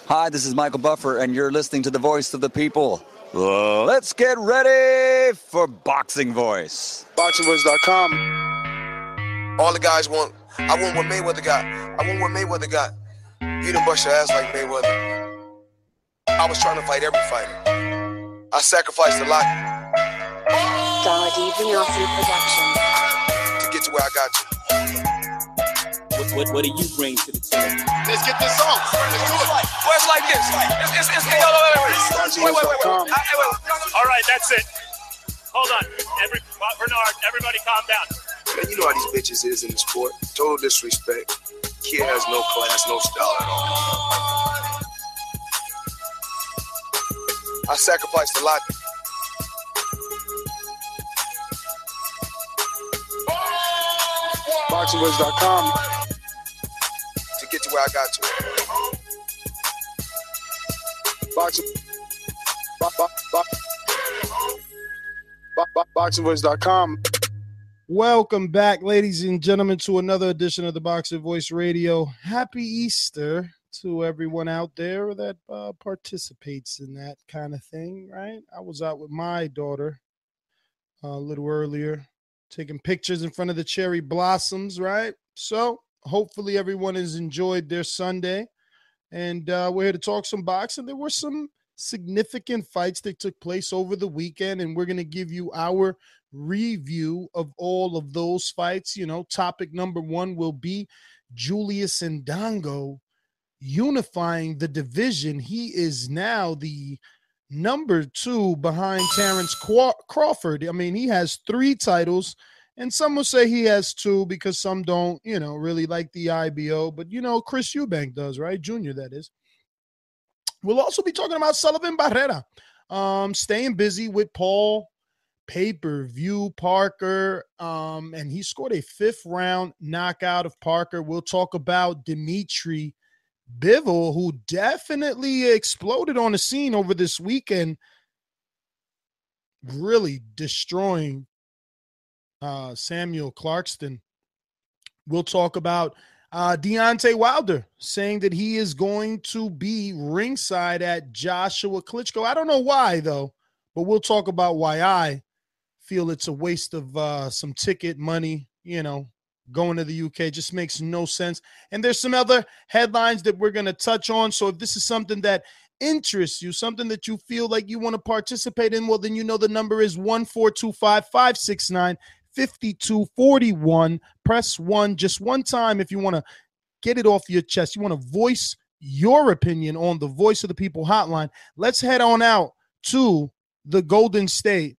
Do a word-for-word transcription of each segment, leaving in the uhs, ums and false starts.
Hi, this is Michael Buffer, and you're listening to the voice of the people. Uh, let's get ready for Boxing Voice. Boxing Voice dot com. All the guys want, I want what Mayweather got. I want what Mayweather got. You done bust your ass like Mayweather. I was trying to fight every fighter. I sacrificed a lot. Dollar D Vinyasa Productions. To get to where I got to. What, what, what do you bring to the table? Let's get this on. Let's do it. Well, it's like this. It's, it's, it's, wait, wait, wait, wait, wait, wait, wait, wait. Hey, wait. All right, that's it. Hold on. Every, Bernard, everybody calm down. Man, you know how these bitches is in the sport. Total disrespect. Kid has no class, no style at all. I sacrificed a lot. Boxing Voice dot com. To get to where I got to. Boxing. Bo- bo- bo- bo- bo- Boxing Voice dot com. Welcome back, ladies and gentlemen, to another edition of the Boxing Voice Radio. Happy Easter to everyone out there that uh, participates in that kind of thing, right? I was out with my daughter uh, a little earlier, taking pictures in front of the cherry blossoms, right? So hopefully everyone has enjoyed their Sunday. And uh, we're here to talk some boxing. There were some significant fights that took place over the weekend, and we're going to give you our review of all of those fights. You know, topic number one will be Julius Indongo unifying the division. He is now the number two behind Terrence Crawford. I mean, he has three titles, and some will say he has two because some don't, you know, really like the I B O. But, you know, Chris Eubank does, right? Junior, that is. We'll also be talking about Sullivan Barrera, um, staying busy with Paul pay-per-view Parker, um, and he scored a fifth-round knockout of Parker. We'll talk about Dimitri Bivol, who definitely exploded on the scene over this weekend, really destroying uh, Samuel Clarkston. We'll talk about uh, Deontay Wilder saying that he is going to be ringside at Joshua Klitschko. I don't know why, though, but we'll talk about why I feel it's a waste of uh, some ticket money, you know, going to the U K. Just makes no sense. And there's some other headlines that we're going to touch on. So if this is something that interests you, something that you feel like you want to participate in, well, then you know the number is one four two five, five six nine, five two four one. Press one just one time if you want to get it off your chest. You want to voice your opinion on the Voice of the People hotline. Let's head on out to the Golden State.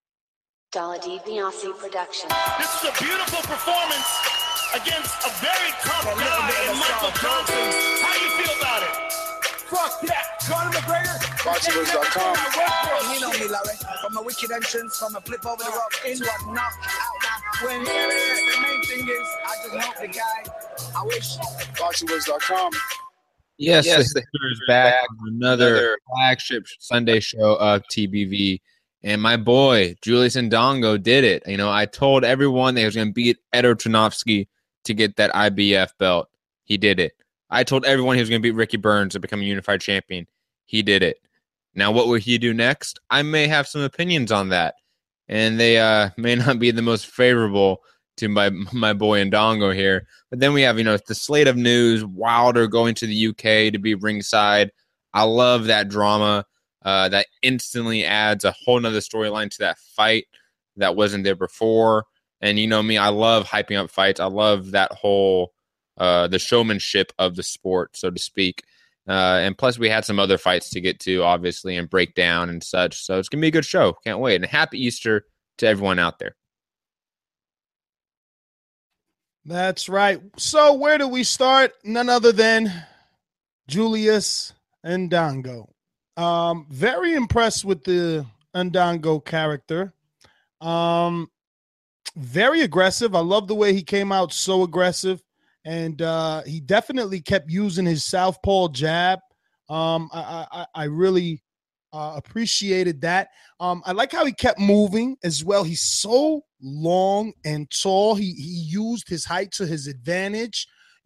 Dollar D Vinyasa Production. This is a beautiful performance against a very tough guy in Michael Johnson. How do you feel about it? Fuck that. Conor McGregor. Boxing Voice dot com. You know me, Larry. From a wicked entrance, from a flip over the rock, into a knock out now. When the main thing is, I just hope the guy, I wish. Boxing Voice dot com. Yes, yes the is back on another flagship Sunday show of T B V. And my boy, Julius Indongo, did it. You know, I told everyone that he was going to beat Edor Tarnowski to get that I B F belt. He did it. I told everyone he was going to beat Ricky Burns to become a unified champion. He did it. Now, what will he do next? I may have some opinions on that. And they uh, may not be the most favorable to my my boy Indongo here. But then we have, you know, the slate of news, Wilder going to the U K to be ringside. I love that drama. Uh, that instantly adds a whole nother storyline to that fight that wasn't there before. And you know me, I love hyping up fights. I love that whole, uh, the showmanship of the sport, so to speak. Uh, and plus we had some other fights to get to, obviously, and break down and such. So it's going to be a good show. Can't wait. And happy Easter to everyone out there. That's right. So where do we start? None other than Julius Indongo. Um, very impressed with the Indongo character. Um, very aggressive. I love the way he came out so aggressive, and uh, he definitely kept using his southpaw jab. Um, I, I, I really uh, appreciated that. Um, I like how he kept moving as well. He's so long and tall. He he used his height to his advantage.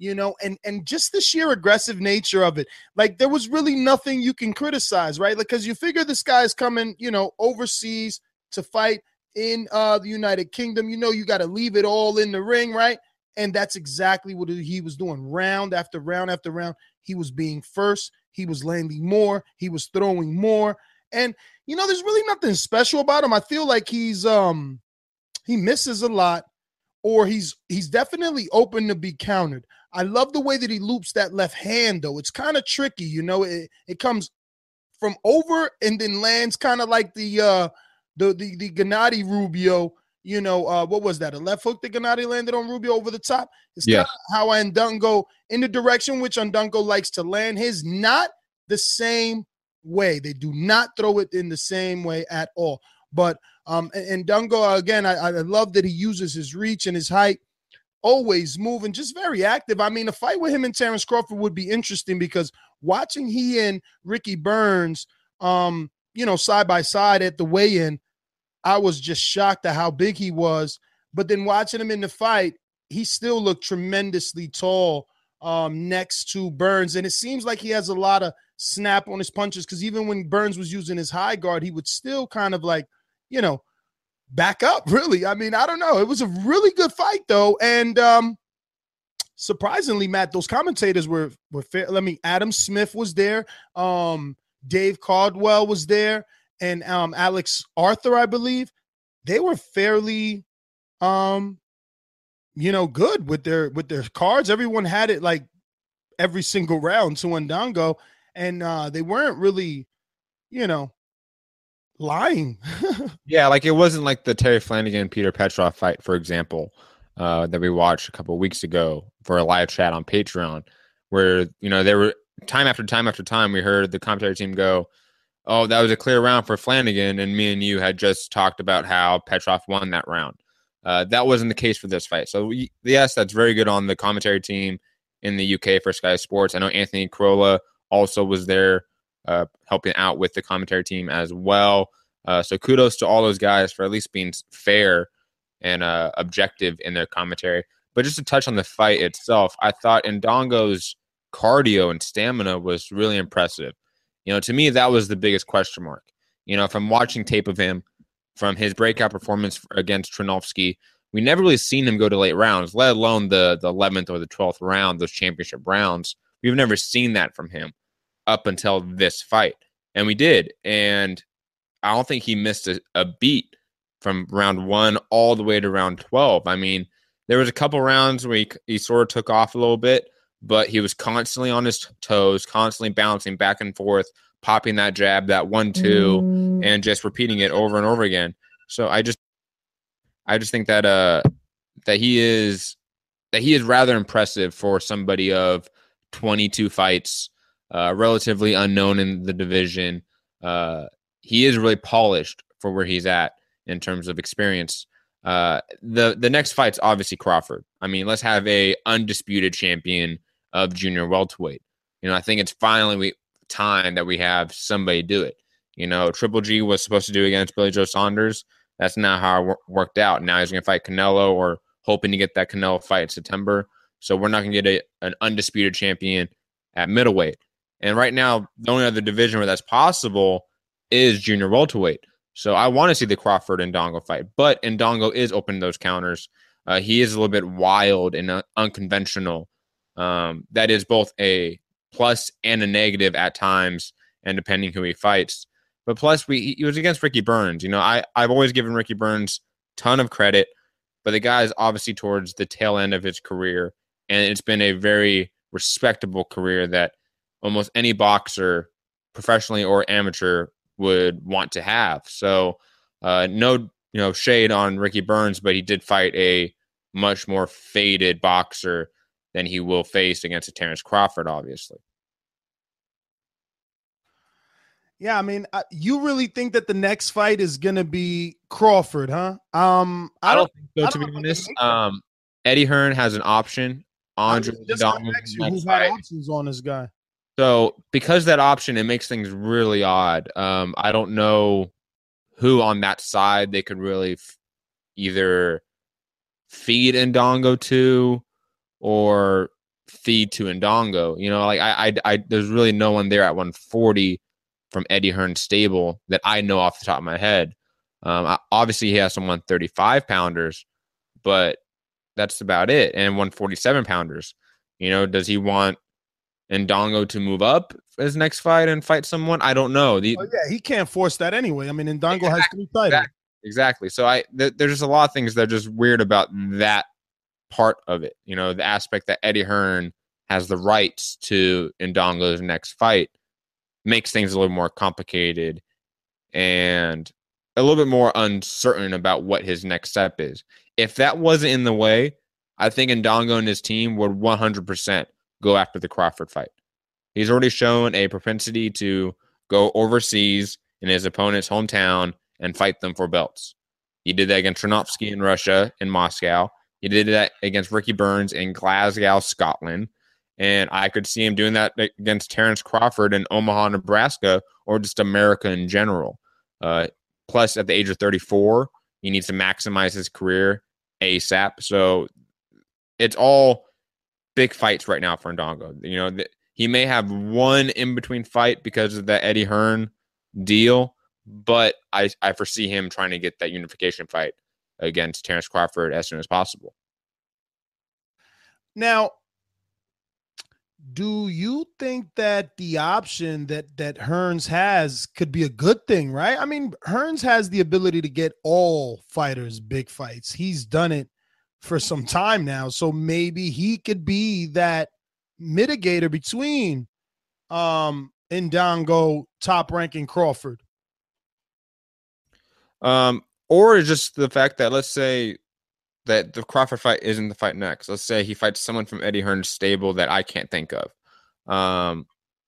you know, and and just the sheer aggressive nature of it. Like, there was really nothing you can criticize, right? Like, because you figure this guy is coming, you know, overseas to fight in uh, the United Kingdom. You know, you got to leave it all in the ring, right? And that's exactly what he was doing. Round after round after round, he was being first. He was landing more. He was throwing more. And, you know, there's really nothing special about him. I feel like he's um he misses a lot, or he's he's definitely open to be countered. I love the way that he loops that left hand, though. It's kind of tricky, you know. It it comes from over and then lands kind of like the uh the the the Gennady Rubio. You know, uh, what was that? A left hook that Gennady landed on Rubio over the top? It's yeah. kind of how Ndongo, in the direction which Ndongo likes to land his, not the same way. They do not throw it in the same way at all. But um, and Ndongo, again, I, I love that he uses his reach and his height, always moving, just very active. I mean, a fight with him and Terrence Crawford would be interesting, because watching he and Ricky Burns, um, you know, side by side at the weigh-in, I was just shocked at how big he was. But then watching him in the fight, he still looked tremendously tall um, next to Burns. And it seems like he has a lot of snap on his punches, because even when Burns was using his high guard, he would still kind of like, you know, back up, really. I mean, I don't know. It was a really good fight, though. And um, surprisingly, Matt, those commentators were, were fair. Let me, Adam Smith was there. Um, Dave Caldwell was there. And um, Alex Arthur, I believe. They were fairly, um, you know, good with their with their cards. Everyone had it like every single round to Ndongo. And uh, they weren't really, you know, lying. Yeah, like it wasn't like the Terry Flanagan Peter Petrov fight, for example, uh, that we watched a couple of weeks ago for a live chat on Patreon, where, you know, there were time after time after time we heard the commentary team go, "Oh, that was a clear round for Flanagan," and me and you had just talked about how Petrov won that round. Uh, that wasn't the case for this fight. So we, yes, that's very good on the commentary team in the U K for Sky Sports. I know Anthony Crolla also was there uh, helping out with the commentary team as well. Uh, so kudos to all those guys for at least being fair and uh, objective in their commentary. But just to touch on the fight itself, I thought Ndongo's cardio and stamina was really impressive. You know, to me, that was the biggest question mark. You know, from watching tape of him, from his breakout performance against Trinovsky, we never really seen him go to late rounds, let alone the, the eleventh or the twelfth round, those championship rounds. We've never seen that from him up until this fight. And we did. And I don't think he missed a, a beat from round one all the way to round twelve. I mean, there was a couple rounds where he, he sort of took off a little bit, but he was constantly on his toes, constantly bouncing back and forth, popping that jab, that one, two, mm. and just repeating it over and over again. So I just, I just think that, uh, that he is, that he is rather impressive for somebody of twenty-two fights, uh, relatively unknown in the division. Uh, he is really polished for where he's at in terms of experience. Uh, the, the next fight's obviously Crawford. I mean, let's have a undisputed champion of junior welterweight. You know, I think it's finally we, time that we have somebody do it. You know, Triple G was supposed to do against Billy Joe Saunders. That's not how it w- worked out. Now he's going to fight Canelo, or hoping to get that Canelo fight in September. So we're not going to get a, an undisputed champion at middleweight. And right now, the only other division where that's possible is junior welterweight. So I want to see the Crawford and Ndongo fight. But Ndongo is open to those counters. Uh, he is a little bit wild and uh, unconventional. Um, that is both a plus and a negative at times, and depending who he fights. But plus, we he was against Ricky Burns. You know, I, I've always given Ricky Burns a ton of credit, but the guy is obviously towards the tail end of his career, and it's been a very respectable career that almost any boxer, professionally or amateur, would want to have. So uh, no, you know, shade on Ricky Burns, but he did fight a much more faded boxer than he will face against a Terrence Crawford, obviously. Yeah, I mean, uh, you really think that the next fight is going to be Crawford, huh? Um, I, I don't, don't think so, to be honest. Um, Eddie Hearn has an option. Andre Ndongo who's had options on this guy. So because that option, it makes things really odd. Um, I don't know who on that side they could really f- either feed Ndongo to or feed to Ndongo. You know, like I, I, I, there's really no one there at one forty from Eddie Hearn's stable that I know off the top of my head. Um, I, obviously, he has some one thirty-five pounders, but that's about it. And one forty-seven pounders. You know, does he want Ndongo to move up his next fight and fight someone? I don't know. The, oh, yeah, he can't force that anyway. I mean, Ndongo exactly, has three titles. Exactly. exactly. So I, th- there's just a lot of things that are just weird about that part of it. You know, the aspect that Eddie Hearn has the rights to Ndongo's next fight makes things a little more complicated and a little bit more uncertain about what his next step is. If that wasn't in the way, I think Ndongo and his team would one hundred percent go after the Crawford fight. He's already shown a propensity to go overseas in his opponent's hometown and fight them for belts. He did that against Trinovsky in Russia, in Moscow. He did that against Ricky Burns in Glasgow, Scotland. And I could see him doing that against Terrence Crawford in Omaha, Nebraska, or just America in general. Uh, plus, at the age of thirty-four, he needs to maximize his career ASAP. So it's all big fights right now for Ndongo. You know, th- he may have one in-between fight because of the Eddie Hearn deal, but I, I foresee him trying to get that unification fight against Terrence Crawford as soon as possible. Now, do you think that the option that that Hearns has could be a good thing, right? I mean, Hearns has the ability to get all fighters big fights. He's done it for some time now, so maybe he could be that mitigator between um, Ndongo, Top Rank, and Crawford. Um, or just the fact that, let's say that the Crawford fight isn't the fight next. Let's say he fights someone from Eddie Hearn's stable that I can't think of. Um,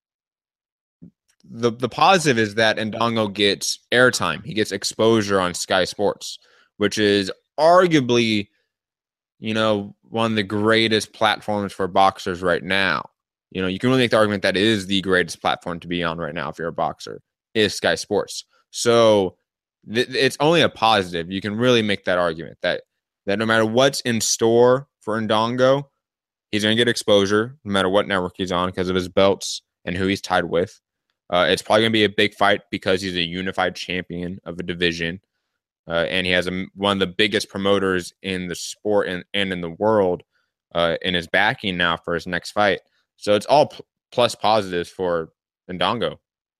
the the positive is that Ndongo gets airtime. He gets exposure on Sky Sports, which is arguably, you know, one of the greatest platforms for boxers right now. You know, you can really make the argument that it is the greatest platform to be on right now if you're a boxer, is Sky Sports. So th- it's only a positive. You can really make that argument that that no matter what's in store for Ndongo, he's going to get exposure no matter what network he's on because of his belts and who he's tied with. Uh, it's probably going to be a big fight because he's a unified champion of a division. Uh, and he has a, one of the biggest promoters in the sport and, and in the world uh, in his backing now for his next fight. So it's all p- plus positives for Ndongo.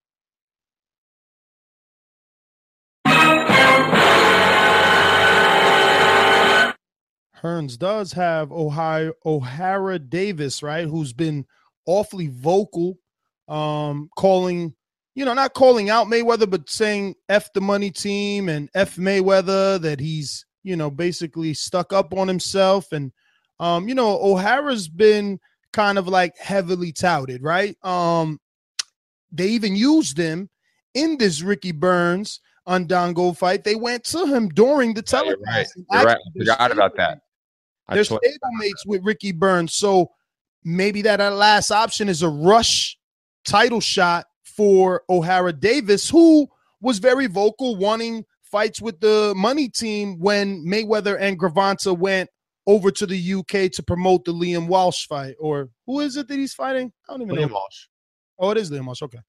Hearns does have Ohio, O'Hara Davis, right, who's been awfully vocal, um, calling, you know, not calling out Mayweather, but saying F the money team and F Mayweather, that he's, you know, basically stuck up on himself. And, um, you know, O'Hara's been kind of like heavily touted, right? Um, they even used him in this Ricky Burns Ndongo fight. They went to him during the telecast. Yeah, you're right. You're right. I forgot about that. They're stablemates with Ricky Burns. So maybe that last option is a rush title shot for O'Hara Davis, who was very vocal, wanting fights with the money team when Mayweather and Gervonta went over to the U K to promote the Liam Walsh fight. Or who is it that he's fighting? I don't even Liam know. Walsh. Oh, it is Liam Walsh. Okay.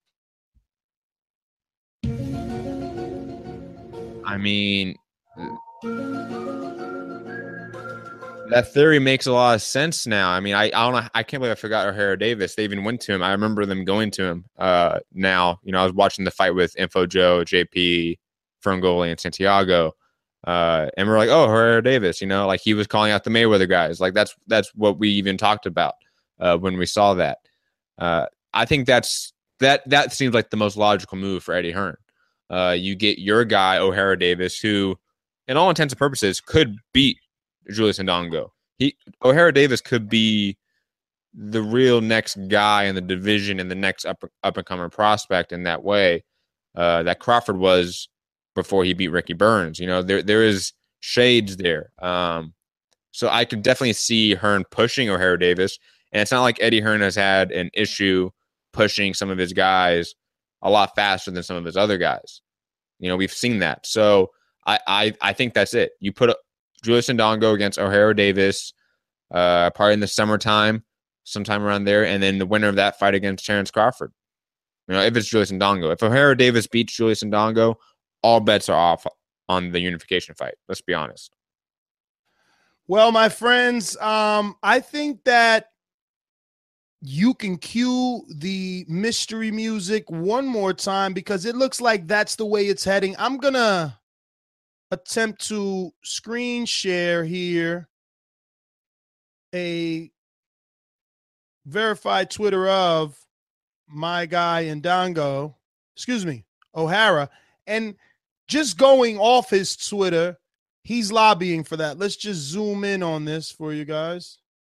I mean, that theory makes a lot of sense now. I mean, I, I don't know. I can't believe I forgot O'Hara Davis. They even went to him. I remember them going to him. Uh, now, you know, I was watching the fight with Info Joe, J P, Ferngoli, and Santiago. Uh, and we're like, oh, O'Hara Davis, you know, like he was calling out the Mayweather guys. Like that's, that's what we even talked about uh, when we saw that. Uh, I think that's, that, that seems like the most logical move for Eddie Hearn. Uh, you get your guy, O'Hara Davis, who, in all intents and purposes, could beat Julius Ndongo. He O'Hara Davis could be the real next guy in the division and the next up up and coming prospect in that way uh, that Crawford was before he beat Ricky Burns. You know, there there is shades there. Um, so I could definitely see Hearn pushing O'Hara Davis, and it's not like Eddie Hearn has had an issue pushing some of his guys a lot faster than some of his other guys. You know, we've seen that. So I I, I think that's it. You put Julius Ndongo against O'Hara Davis, uh, probably in the summertime. sometime around there, and then the winner of that fight against Terrence Crawford. You know, if it's Julius Ndongo. If O'Hara Davis beats Julius Ndongo, all bets are off on the unification fight. Let's be honest. Well, my friends, um, I think that you can cue the mystery music one more time because it looks like that's the way it's heading. I'm going to attempt to screen share here a verified Twitter of my guy Ndongo, excuse me, O'Hara, and just going off his Twitter, he's lobbying for that. Let's just zoom in on this for you guys.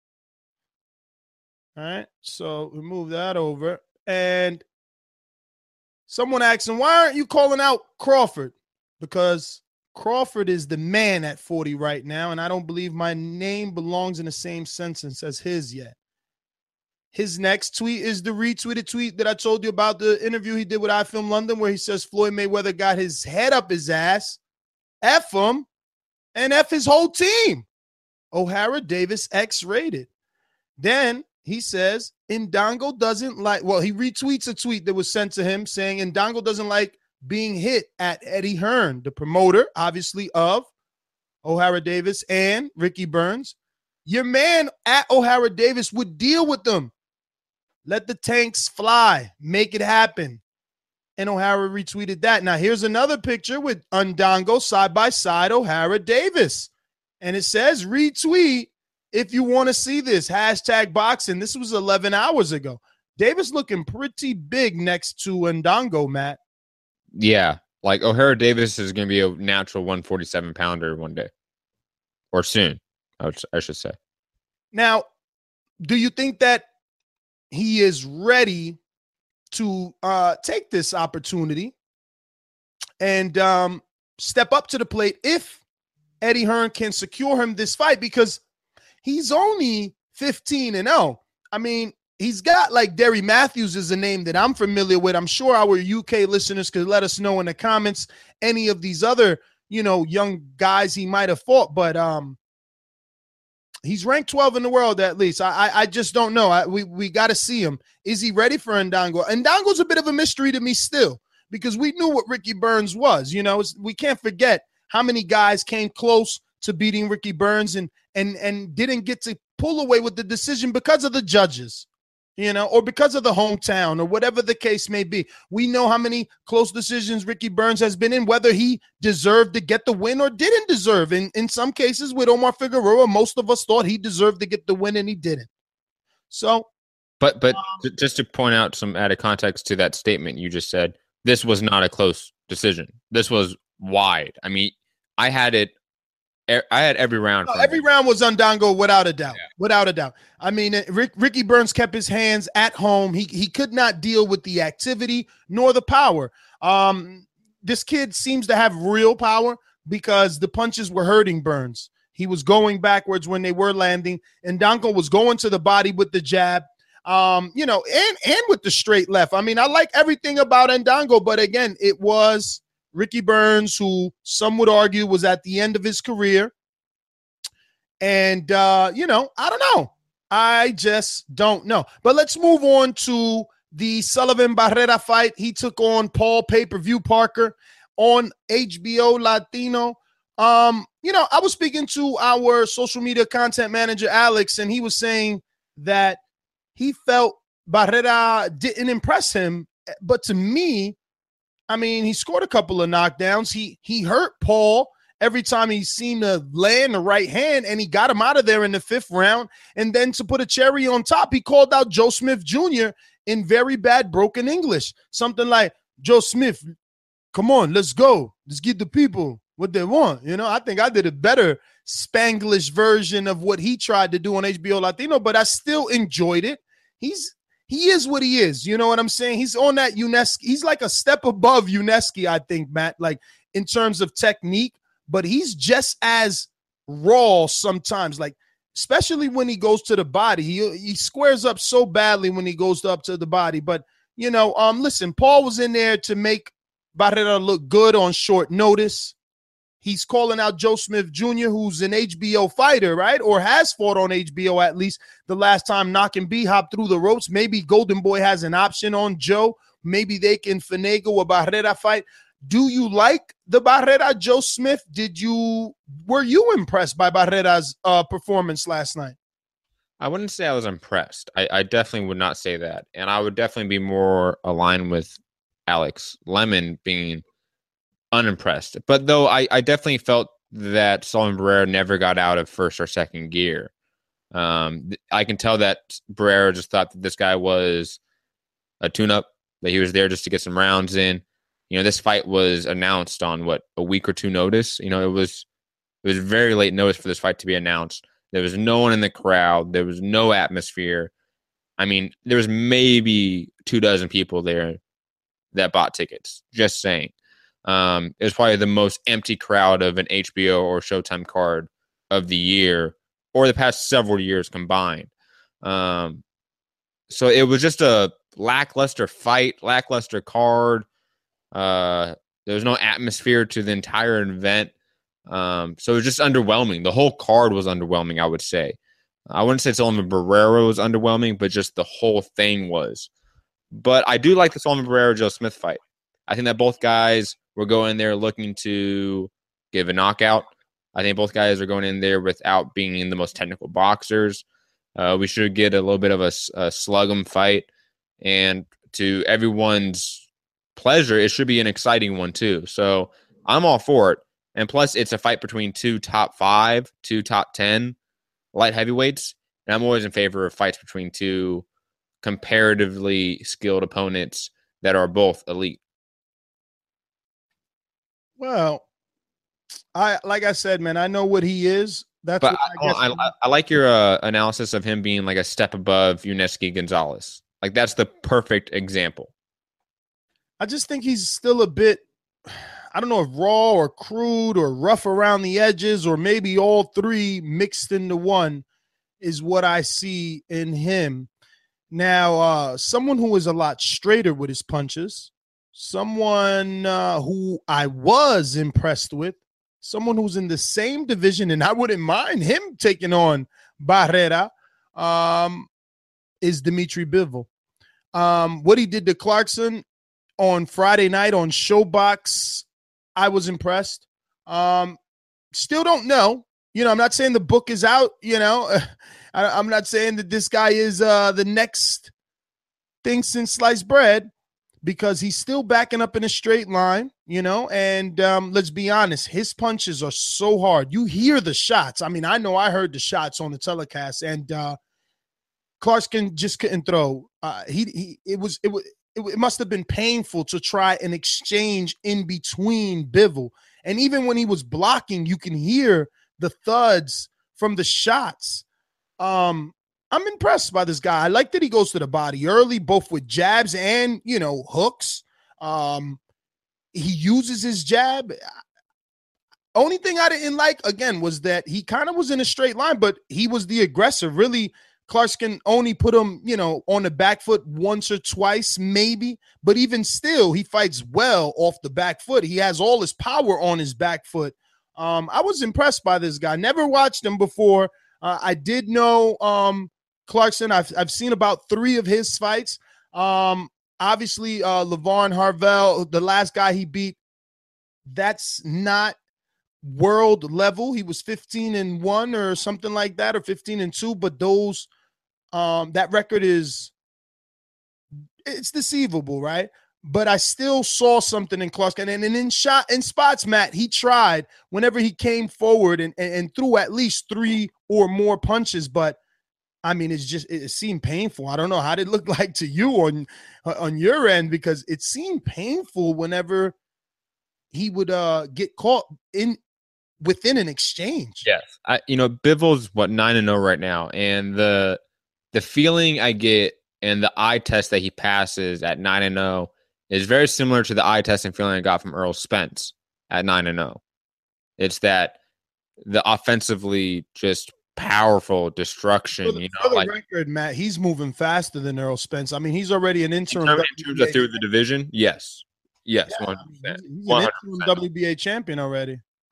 All right, so we move that over. And someone asked him, why aren't you calling out Crawford? Because Crawford is the man at forty right now, and I don't believe my name belongs in the same sentence as his yet. His next tweet is the retweeted tweet that I told you about, the interview he did with iFilm London, where he says Floyd Mayweather got his head up his ass, F him, and F his whole team. O'Hara Davis X-rated. Then he says Ndongo doesn't like, well, he retweets a tweet that was sent to him saying Ndongo doesn't like being hit at Eddie Hearn, the promoter, obviously, of O'Hara Davis and Ricky Burns. Your man at O'Hara Davis would deal with them. Let the tanks fly. Make it happen. And O'Hara retweeted that. Now, here's another picture with Ndongo side by side, O'Hara Davis. And it says, retweet if you want to see this. Hashtag boxing. This was eleven hours ago. Davis looking pretty big next to Ndongo, Matt. Yeah. Like O'Hara Davis is going to be a natural one forty-seven pounder one day. Or soon, I, would, I should say. Now, do you think that he is ready to uh, take this opportunity and um, step up to the plate if Eddie Hearn can secure him this fight? Because he's only fifteen and oh. I mean, he's got like Derry Matthews is a name that I'm familiar with. I'm sure our U K listeners could let us know in the comments any of these other, you know, young guys he might have fought. But um, he's ranked twelve in the world at least. I I, I just don't know. I, we we got to see him. Is he ready for Ndongo? Ndongo's a bit of a mystery to me still because we knew what Ricky Burns was. You know, it's, we can't forget how many guys came close to beating Ricky Burns and and and didn't get to pull away with the decision because of the judges, you know, or because of the hometown or whatever the case may be. We know how many close decisions Ricky Burns has been in, whether he deserved to get the win or didn't deserve. In, in some cases with Omar Figueroa, most of us thought he deserved to get the win and he didn't. So, but but um, just to point out some added context to that statement you just said, this was not a close decision. This was wide. I mean, I had it. I had every round. No, every round was Ndongo without a doubt. Yeah. Without a doubt. I mean, Rick, Ricky Burns kept his hands at home. He he could not deal with the activity nor the power. Um, this kid seems to have real power because the punches were hurting Burns. He was going backwards when they were landing, and Ndongo was going to the body with the jab. Um, you know, and and with the straight left. I mean, I like everything about Ndongo, but again, it was Ricky Burns, who some would argue was at the end of his career. And, uh, you know, I don't know. I just don't know. But let's move on to the Sullivan Barrera fight. He took on Paul Pay-Per-View Parker on H B O Latino. Um, you know, I was speaking to our social media content manager, Alex, and he was saying that he felt Barrera didn't impress him. But to me, I mean, he scored a couple of knockdowns. He he hurt Paul every time he seemed to land the right hand, and he got him out of there in the fifth round. And then to put a cherry on top, he called out Joe Smith Junior in very bad broken English. Something like, Joe Smith, come on, let's go. Let's give the people what they want. You know, I think I did a better Spanglish version of what he tried to do on H B O Latino, but I still enjoyed it. He's He is what he is. You know what I'm saying? He's on that UNESCO. He's like a step above UNESCO, I think, Matt, like in terms of technique, but he's just as raw sometimes, like especially when he goes to the body. He, he squares up so badly when he goes up to the body. But, you know, um, listen, Paul was in there to make Barrera look good on short notice. he's calling out Joe Smith Junior, who's an H B O fighter, right? Or has fought on H B O at least the last time knocking B-Hop through the ropes. Maybe Golden Boy has an option on Joe. Maybe they can finagle a Barrera fight. Do you like the Barrera Joe Smith? Did you were you impressed by Barrera's uh, performance last night? I wouldn't say I was impressed. I, I definitely would not say that. And I would definitely be more aligned with Alex Lemon being unimpressed. But though I, I definitely felt that Sullivan Barrera never got out of first or second gear. Um, I can tell that Barrera just thought that this guy was a tune-up, that he was there just to get some rounds in. You know, this fight was announced on, what, a week or two notice? You know, it was it was very late notice for this fight to be announced. There was no one in the crowd. There was no atmosphere. I mean, there was maybe two dozen people there that bought tickets. Just saying. Um, it was probably the most empty crowd of an H B O or Showtime card of the year or the past several years combined. Um, so it was just a lackluster fight, lackluster card. Uh, there was no atmosphere to the entire event. Um, so it was just underwhelming. The whole card was underwhelming, I would say. I wouldn't say Sullivan Barrera was underwhelming, but just the whole thing was. But I do like the Sullivan Barrera-Joe Smith fight. I think that both guys were going in there looking to give a knockout. I think both guys are going in there without being the most technical boxers. Uh, we should get a little bit of a, a slug 'em fight. And to everyone's pleasure, it should be an exciting one too. So I'm all for it. And plus, it's a fight between two top five, two top ten light heavyweights. And I'm always in favor of fights between two comparatively skilled opponents that are both elite. Well, I like I said, man, I know what he is. That's but what I, I, guess I, I, I like your uh, analysis of him being like a step above Yuneski Gonzalez. Like, that's the perfect example. I just think he's still a bit, I don't know if raw or crude or rough around the edges or maybe all three mixed into one is what I see in him. Now, uh, someone who is a lot straighter with his punches, someone uh, who I was impressed with, someone who's in the same division, and I wouldn't mind him taking on Barrera, um, is Dimitri Bivol. Um, what he did to Clarkson on Friday night on Showbox, I was impressed. Um, still don't know. You know, I'm not saying the book is out. You know, I, I'm not saying that this guy is uh, the next thing since sliced bread, because he's still backing up in a straight line, you know, and um, let's be honest, his punches are so hard. You hear the shots. I mean, I know I heard the shots on the telecast, and uh, Clarkson just couldn't throw. Uh, he, he, it was, it was, it, it must have been painful to try an exchange in between Bivol. And even when he was blocking, you can hear the thuds from the shots. Um, I'm impressed by this guy. I like that he goes to the body early, both with jabs and, you know, hooks. Um, he uses his jab. Only thing I didn't like, again, was that he kind of was in a straight line, but he was the aggressor. Really, Clarkson only put him, you know, on the back foot once or twice, maybe. But even still, he fights well off the back foot. He has all his power on his back foot. Um, I was impressed by this guy. Never watched him before. Uh, I did know um, Clarkson. I've I've seen about three of his fights. Um, obviously, uh, LaVarn Harvell, the last guy he beat, that's not world level. He was fifteen and one or something like that, or fifteen and two. But those, um, that record is, it's deceivable, right? But I still saw something in Clarkson, and, and in shot in spots, Matt, he tried whenever he came forward and, and, and threw at least three or more punches. But I mean, it's just, it seemed painful. I don't know how did it look like to you on on your end, because it seemed painful whenever he would uh get caught in within an exchange. Yes, I you know Bivol's what nine and zero right now, and the the feeling I get and the eye test that he passes at nine and zero is very similar to the eye test and feeling I got from Earl Spence at nine and zero. It's that the offensively just powerful destruction. For the, you know, for the like, record, Matt, he's moving faster than Earl Spence. I mean, he's already an interim. in terms of through the division, yes, yes, yeah, one hundred percent. He's an interim W B A champion already.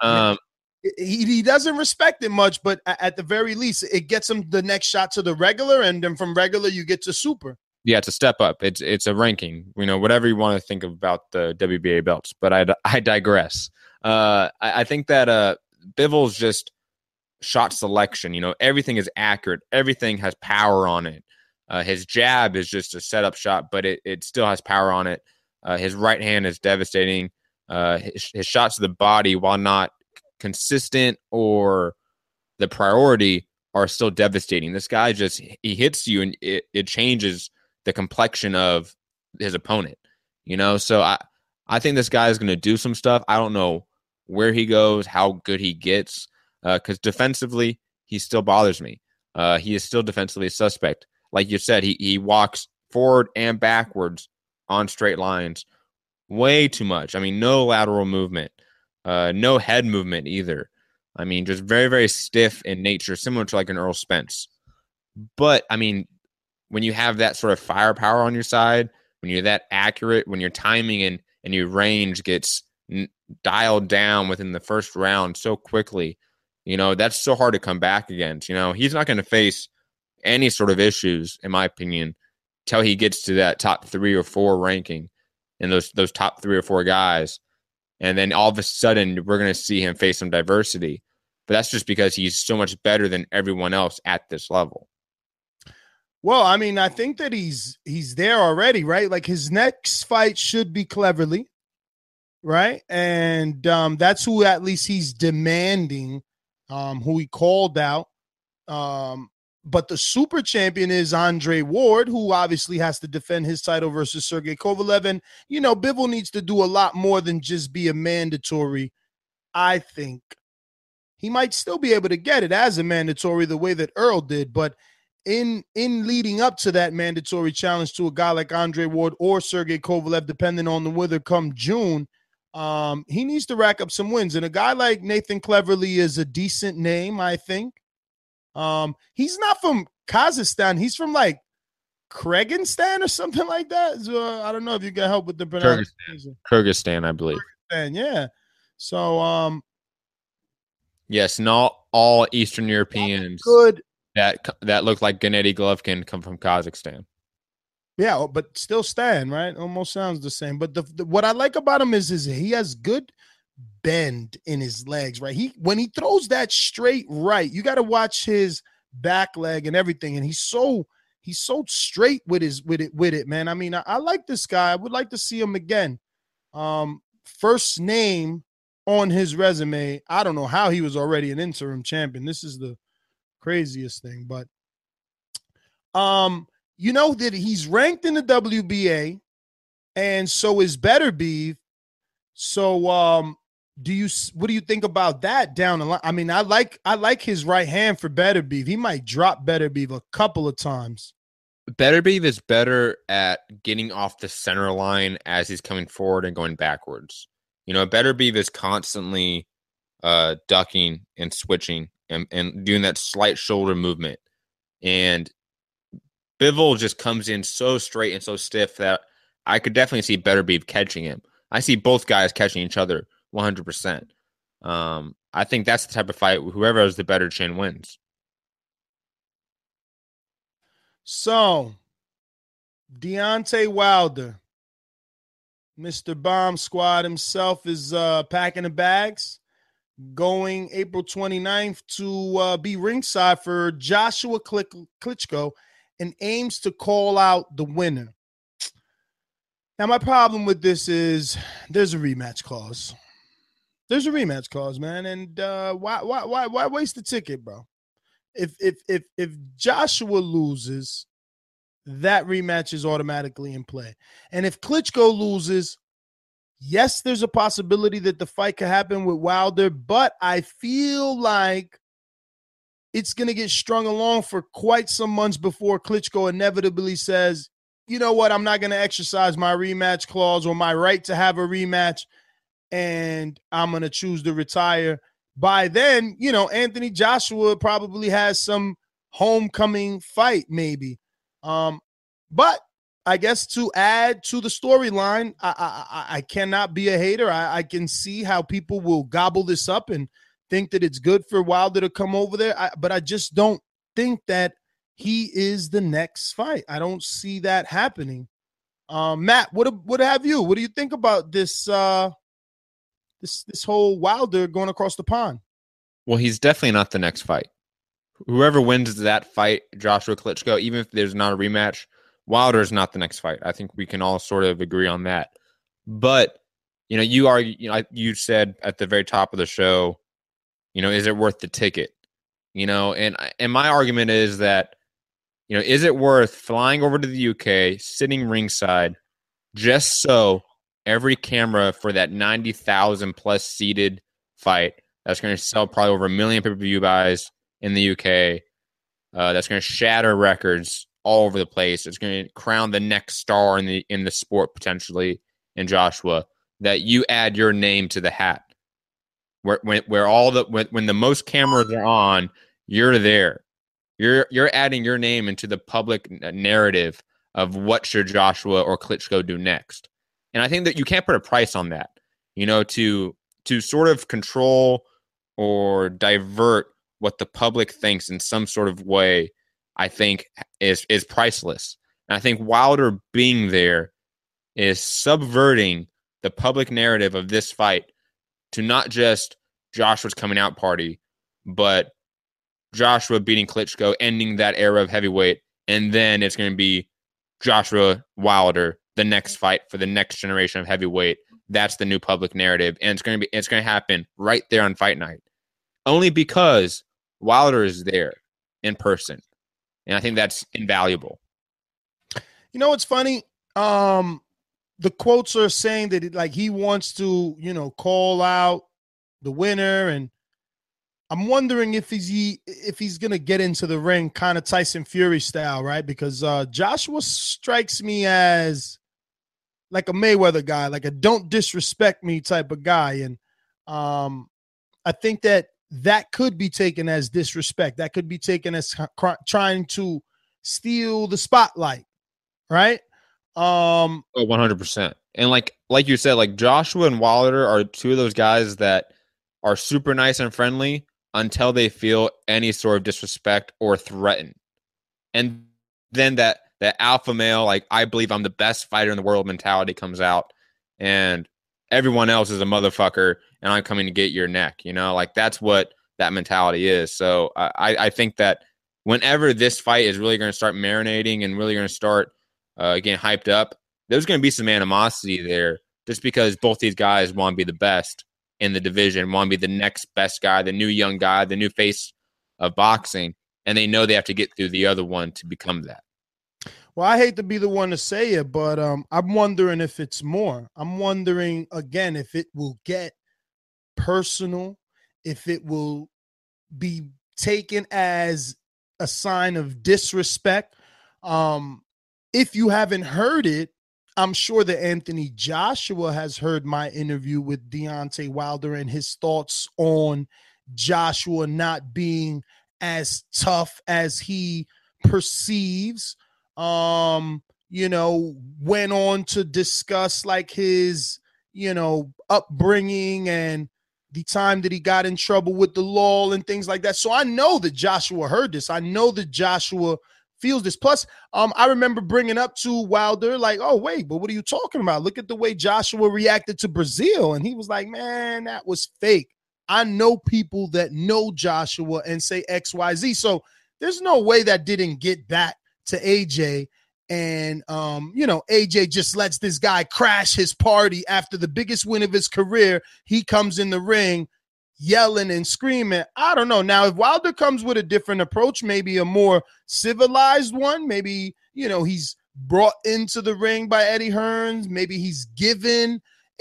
Um, he, he doesn't respect it much, but at the very least, it gets him the next shot to the regular, and then from regular, you get to super. Yeah, it's a step up. It's it's a ranking. You know, whatever you want to think about the W B A belts, but I, I digress. Uh, I, I think that uh, Bivol's just shot selection. You know, everything is accurate. Everything has power on it. Uh, his jab is just a setup shot, but it, it still has power on it. Uh, his right hand is devastating. Uh, his, his shots to the body, while not consistent or the priority, are still devastating. This guy just, he hits you and it, it changes the complexion of his opponent, you know? So I, I think this guy is going to do some stuff. I don't know where he goes, how good he gets, because uh, defensively, he still bothers me. Uh, he is still defensively suspect. Like you said, he, he walks forward and backwards on straight lines way too much. I mean, no lateral movement, uh, no head movement either. I mean, just very, very stiff in nature, similar to like an Earl Spence. But, I mean, when you have that sort of firepower on your side, when you're that accurate, when your timing and, and your range gets n- dialed down within the first round so quickly, you know, that's so hard to come back against. You know, he's not going to face any sort of issues, in my opinion, till he gets to that top three or four ranking and those those top three or four guys. And then all of a sudden, we're going to see him face some diversity. But that's just because he's so much better than everyone else at this level. Well, I mean, I think that he's he's there already, right? Like his next fight should be Cleverly, right? And um, that's who at least he's demanding, um, who he called out. Um, but the super champion is Andre Ward, who obviously has to defend his title versus Sergey Kovalev. And, you know, Bivol needs to do a lot more than just be a mandatory, I think. He might still be able to get it as a mandatory the way that Earl did, but in in leading up to that mandatory challenge to a guy like Andre Ward or Sergey Kovalev, depending on the weather come June, um, he needs to rack up some wins. And a guy like Nathan Cleverly is a decent name, I think. Um, he's not from Kazakhstan. He's from like Kyrgyzstan or something like that. So, uh, I don't know if you can help with the pronunciation. Kyrgyzstan, I believe. Kyrgyzstan, yeah. So, um, yes, not all Eastern Europeans good that that look like Gennady Golovkin come from Kazakhstan. Yeah, but still Stan, right? Almost sounds the same. But the, the what I like about him is, is he has good bend in his legs, right? He when he throws that straight right, you got to watch his back leg and everything. And he's so he's so straight with his with it with it, man. I mean, I, I like this guy. I would like to see him again. Um, first name on his resume. I don't know how he was already an interim champion. This is the craziest thing, but um, you know that he's ranked in the W B A, and so is Beterbiev. So, um, do you what do you think about that down the line? I mean, I like I like his right hand for Beterbiev. He might drop Beterbiev a couple of times. Beterbiev is better at getting off the center line as he's coming forward and going backwards. You know, Beterbiev is constantly uh, ducking and switching and, and doing that slight shoulder movement. And Bivol just comes in so straight and so stiff that I could definitely see Beterbiev catching him. I see both guys catching each other one hundred percent. Um, I think that's the type of fight. Whoever has the better chin wins. So, Deontay Wilder, Mister Bomb Squad himself, is uh, packing the bags, going April twenty-ninth to uh, be ringside for Joshua Klitschko and aims to call out the winner. Now, my problem with this is there's a rematch clause. There's a rematch clause, man, and uh, why, why, why, why waste the ticket, bro? If if if if Joshua loses, that rematch is automatically in play. And if Klitschko loses, yes, there's a possibility that the fight could happen with Wilder, but I feel like it's going to get strung along for quite some months before Klitschko inevitably says, you know what, I'm not going to exercise my rematch clause or my right to have a rematch, and I'm going to choose to retire. By then, you know, Anthony Joshua probably has some homecoming fight maybe. Um, but I guess to add to the storyline, I, I I cannot be a hater. I, I can see how people will gobble this up and think that it's good for Wilder to come over there. I, but I just don't think that he is the next fight. I don't see that happening. Um, Matt, what what have you? What do you think about this? Uh, this this whole Wilder going across the pond? Well, he's definitely not the next fight. Whoever wins that fight, Joshua Klitschko, even if there's not a rematch, Wilder is not the next fight. I think we can all sort of agree on that. But you know, you are you know you said at the very top of the show, you know, is it worth the ticket? You know, and and my argument is that, you know, is it worth flying over to the U K, sitting ringside, just so every camera for that ninety thousand plus seated fight that's going to sell probably over a million pay-per-view buys in the U K, uh, that's going to shatter records all over the place. It's going to crown the next star in the in the sport potentially in Joshua, that you add your name to the hat. Where when where all the when, when the most cameras are on, you're there. You're you're adding your name into the public narrative of what should Joshua or Klitschko do next. And I think that you can't put a price on that. You know, to to sort of control or divert what the public thinks in some sort of way, I think is is priceless. And I think Wilder being there is subverting the public narrative of this fight to not just Joshua's coming out party, but Joshua beating Klitschko, ending that era of heavyweight, and then it's going to be Joshua Wilder, the next fight for the next generation of heavyweight. That's the new public narrative, and it's going to be it's going to happen right there on fight night, only because Wilder is there in person, and I think that's invaluable. You know what's funny? Um, the quotes are saying that it, like he wants to, you know, call out the winner, and I'm wondering if he's he, if he's gonna get into the ring, kind of Tyson Fury style, right? Because uh, Joshua strikes me as like a Mayweather guy, like a don't disrespect me type of guy, and um, I think that that could be taken as disrespect. That could be taken as cr- trying to steal the spotlight, right? Um, oh, one hundred percent. And like like you said, like Joshua and Wilder are two of those guys that are super nice and friendly until they feel any sort of disrespect or threatened. And then that that alpha male, like, I believe I'm the best fighter in the world mentality comes out, and everyone else is a motherfucker, and I'm coming to get your neck. You know, like that's what that mentality is. So uh, I, I think that whenever this fight is really going to start marinating and really going to start uh, getting hyped up, there's going to be some animosity there just because both these guys want to be the best in the division, want to be the next best guy, the new young guy, the new face of boxing, and they know they have to get through the other one to become that. Well, I hate to be the one to say it, but um, I'm wondering if it's more. I'm wondering, again, if it will get personal, if it will be taken as a sign of disrespect. Um, if you haven't heard it, I'm sure that Anthony Joshua has heard my interview with Deontay Wilder and his thoughts on Joshua not being as tough as he perceives. Um, you know, went on to discuss like his, you know, upbringing and the time that he got in trouble with the law and things like that. So I know that Joshua heard this. I know that Joshua feels this. Plus, um, I remember bringing up to Wilder, like, oh, wait, but what are you talking about? Look at the way Joshua reacted to Brazil. And he was like, man, that was fake. I know people that know Joshua and say X, Y, Z. So there's no way that didn't get back to A J. And, um, you know, A J just lets this guy crash his party after the biggest win of his career. He comes in the ring yelling and screaming. I don't know. Now, if Wilder comes with a different approach, maybe a more civilized one, maybe, you know, he's brought into the ring by Eddie Hearns. Maybe he's given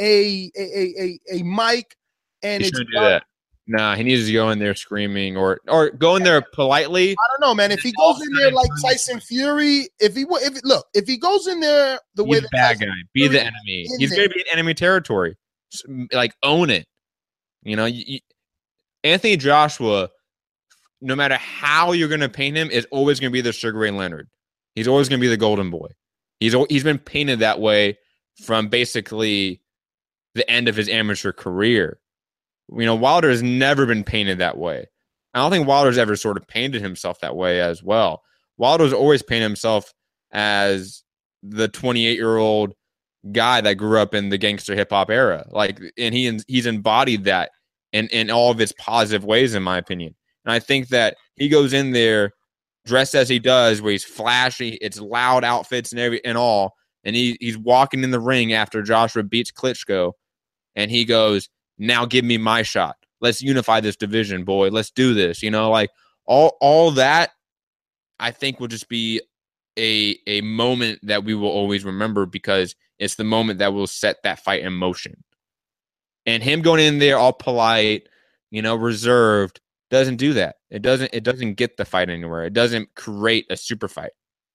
a a a, a mic, and he it's shouldn't do that. Nah, he needs to go in there screaming or or go in there politely. I don't know, man. If he goes in there like Tyson Fury, if he if look, if he goes in there the way he's a bad guy, be the enemy. He's going to be in enemy territory. Like, own it. You know, you, you, Anthony Joshua, no matter how you're going to paint him, is always going to be the Sugar Ray Leonard. He's always going to be the golden boy. He's he's been painted that way from basically the end of his amateur career. You know, Wilder has never been painted that way. I don't think Wilder's ever sort of painted himself that way as well. Wilder's always painted himself as the twenty-eight-year-old guy that grew up in the gangster hip-hop era. Like, and he he's embodied that in, in all of its positive ways, in my opinion. And I think that he goes in there dressed as he does, where he's flashy, it's loud outfits and every and all, and he he's walking in the ring after Joshua beats Klitschko, and he goes, "Now give me my shot. Let's unify this division, boy. Let's do this." You know, like all all that, I think will just be a a moment that we will always remember, because it's the moment that will set that fight in motion. And him going in there all polite, you know, reserved, doesn't do that. It doesn't it doesn't get the fight anywhere. It doesn't create a super fight.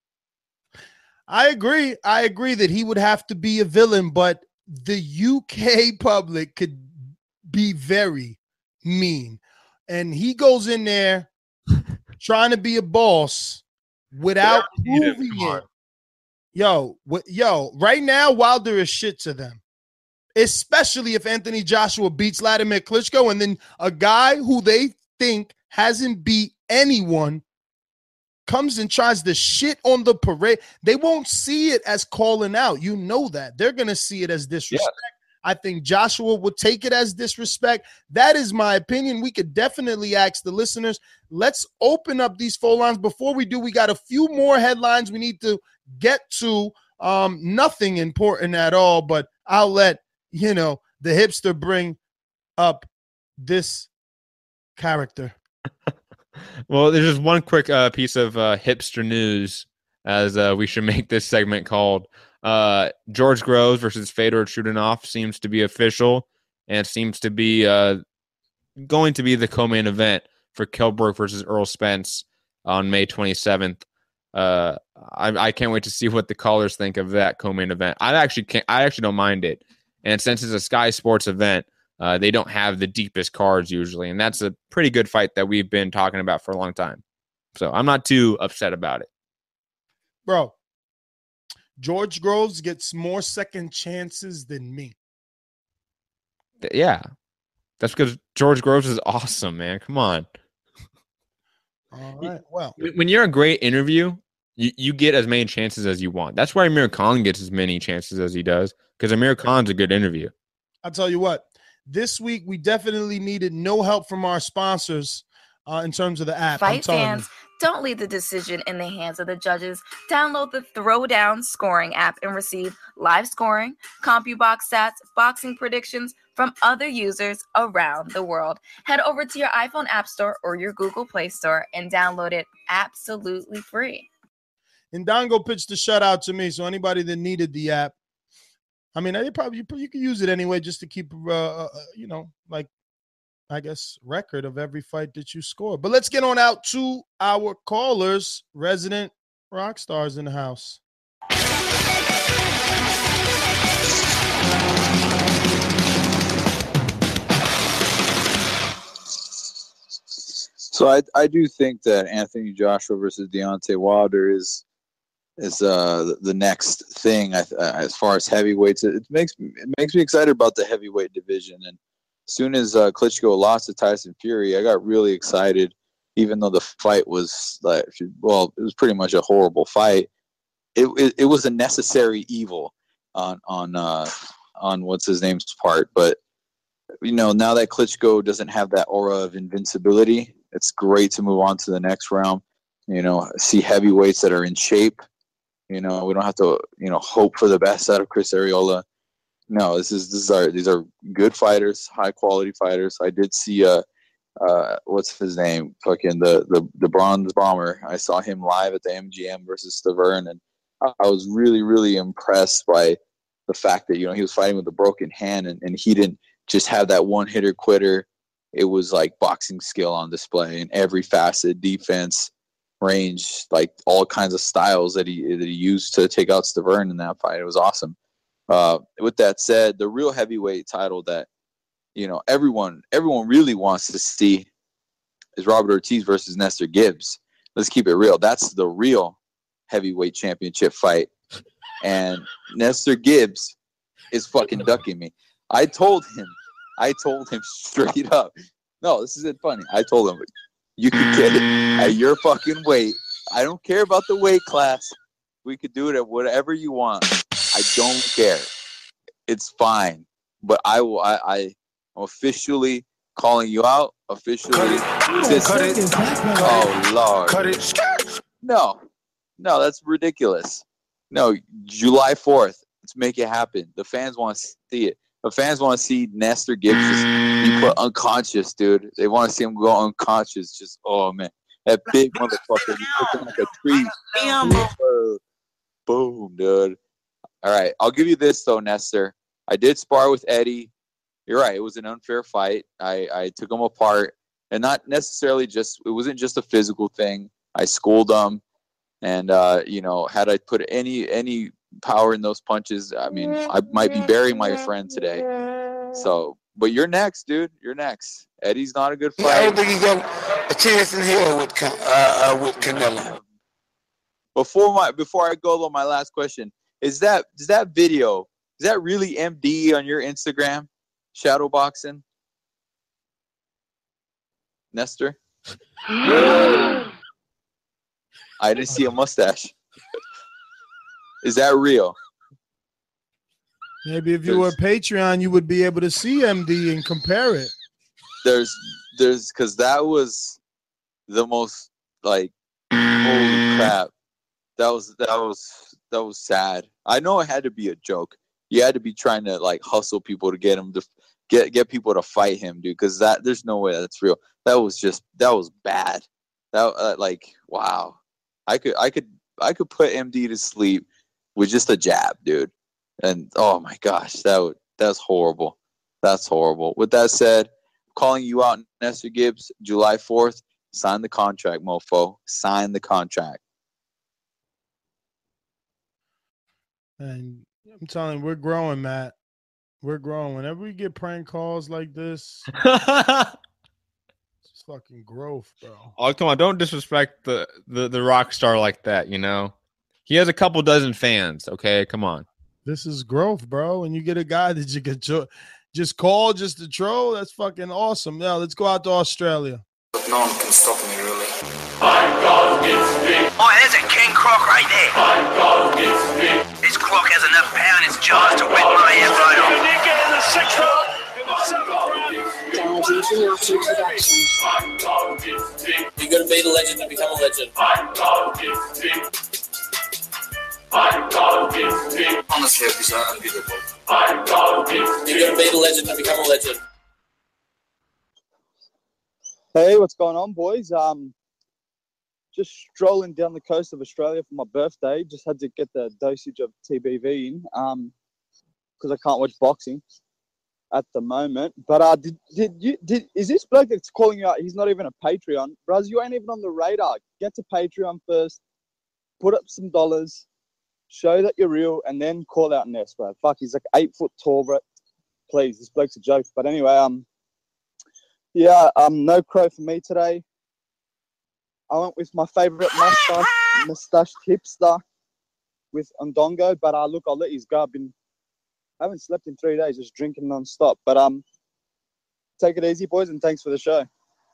I agree. I agree that he would have to be a villain, but the U K public could be very mean. And he goes in there trying to be a boss without proving it. Yo, what, yo, right now, Wilder is shit to them. Especially if Anthony Joshua beats Vladimir Klitschko, and then a guy who they think hasn't beat anyone comes and tries to shit on the parade. They won't see it as calling out. You know that. They're going to see it as disrespect. Yeah. I think Joshua would take it as disrespect. That is my opinion. We could definitely ask the listeners. Let's open up these phone lines. Before we do, we got a few more headlines we need to get to. Um, nothing important at all, but I'll let, you know, the hipster bring up this character. Well, there's just one quick uh, piece of uh, hipster news, as uh, we should make this segment called. Uh, George Groves versus Fedor Chudinov seems to be official, and seems to be uh, going to be the co-main event for Kell Brook versus Earl Spence on May twenty-seventh. Uh, I, I can't wait to see what the callers think of that co-main event. I actually can't. I actually don't mind it, and since it's a Sky Sports event, uh, they don't have the deepest cards usually, and that's a pretty good fight that we've been talking about for a long time. So I'm not too upset about it, bro. George Groves gets more second chances than me. Yeah. That's because George Groves is awesome, man. Come on. All right. Well, when you're a great interview, you, you get as many chances as you want. That's why Amir Khan gets as many chances as he does, because Amir Khan's a good interview. I'll tell you what. This week, we definitely needed no help from our sponsors uh, in terms of the app. Fight fans, don't leave the decision in the hands of the judges. Download the Throwdown Scoring app and receive live scoring, CompuBox stats, boxing predictions from other users around the world. Head over to your iPhone App Store or your Google Play Store and download it absolutely free. Ndongo pitched a shutout to me, so anybody that needed the app, I mean, you probably you, you can use it anyway just to keep, uh, uh, you know, like, I guess, record of every fight that you score. But let's get on out to our callers. Resident rock stars in the house. So I I do think that Anthony Joshua versus Deontay Wilder is is uh the next thing I, as far as heavyweights. It makes it makes me excited about the heavyweight division. And as soon as uh, Klitschko lost to Tyson Fury, I got really excited, even though the fight was like, well, it was pretty much a horrible fight. It it, it was a necessary evil on on uh, on what's his name's part. But you know, now that Klitschko doesn't have that aura of invincibility, it's great to move on to the next round. You know, see heavyweights that are in shape. You know, we don't have to you know hope for the best out of Chris Arreola. No, this is this is our these are good fighters, high quality fighters. I did see uh uh what's his name? Fucking the the the Bronze Bomber. I saw him live at the M G M versus Stavern, and I, I was really really impressed by the fact that you know he was fighting with a broken hand, and, and he didn't just have that one hitter quitter. It was like boxing skill on display in every facet, defense, range, like all kinds of styles that he that he used to take out Stavern in that fight. It was awesome. Uh, with that said, the real heavyweight title that, you know, everyone everyone really wants to see is Robert Ortiz versus Nestor Gibbs. Let's keep it real. That's the real heavyweight championship fight. and Nestor Gibbs is fucking ducking me. I told him, I told him straight up. No, this isn't funny. I told him, you can get it at your fucking weight. I don't care about the weight class. We could do it at whatever you want. I don't care. It's fine. But I will. I, I am officially calling you out. Officially. Cut it. Cut it. Oh Lord. Cut it. No, no, that's ridiculous. No, July fourth. Let's make it happen. The fans want to see it. The fans want to see Nestor Gibbs just be put unconscious, dude. They want to see him go unconscious. Just, oh, man. That big motherfucker. He's looking like a tree. Boom, dude. All right. I'll give you this, though, Nestor. I did spar with Eddie. You're right. It was an unfair fight. I, I took him apart. And not necessarily just – it wasn't just a physical thing. I schooled him. And, uh, you know, had I put any any – power in those punches, I mean, I might be burying my friend today. So, but you're next, dude. You're next. Eddie's not a good fighter. I don't think he got a chance in here with uh, uh, with Canelo. Before my before I go though, my last question is that is that video is that really M D on your Instagram? Shadow boxing, Nestor. I didn't see a mustache. Is that real? Maybe if you were Patreon, you would be able to see M D and compare it. There's, there's, because that was the most like, holy crap. That was, that was, that was sad. I know it had to be a joke. You had to be trying to like hustle people to get him to get get people to fight him, dude. Because that, there's no way that's real. That was just, that was bad. That uh, like, wow. I could, I could, I could put M D to sleep with just a jab, dude. And oh my gosh, that would, that's horrible. That's horrible. With that said, I'm calling you out, Nestor Gibbs, July fourth. Sign the contract, mofo. Sign the contract. And I'm telling you, we're growing, Matt. We're growing. Whenever we get prank calls like this, it's fucking growth, bro. Oh, come on. Don't disrespect the, the, the rock star like that, you know? He has a couple dozen fans, okay? Come on. This is growth, bro. And you get a guy that you can jo- just call just to troll. That's fucking awesome. Now, let's go out to Australia. But no one can stop me, really. Oh, there's a king croc right there. This croc has enough power in its jaws to whip my head right off. You get in the sixth round. You're gonna be the legend and become a legend. Honestly, these are unbeatable. You're gonna be the legend and become a legend. Hey, what's going on, boys? Um, just strolling down the coast of Australia for my birthday. Just had to get the dosage of T B V in, um, because I can't watch boxing at the moment. But uh, did did you did is this bloke that's calling you out? He's not even a Patreon, bros. You ain't even on the radar. Get to Patreon first. Put up some dollars. Show that you're real, and then call out Ness, bro. Fuck, he's like eight foot tall, bro. Please, this bloke's a joke. But anyway, um, yeah, um, no crow for me today. I went with my favorite mustache, mustached hipster with Ndongo. But uh, look, I'll let you go. I've been, I haven't slept in three days, just drinking nonstop. But um, take it easy, boys, and thanks for the show.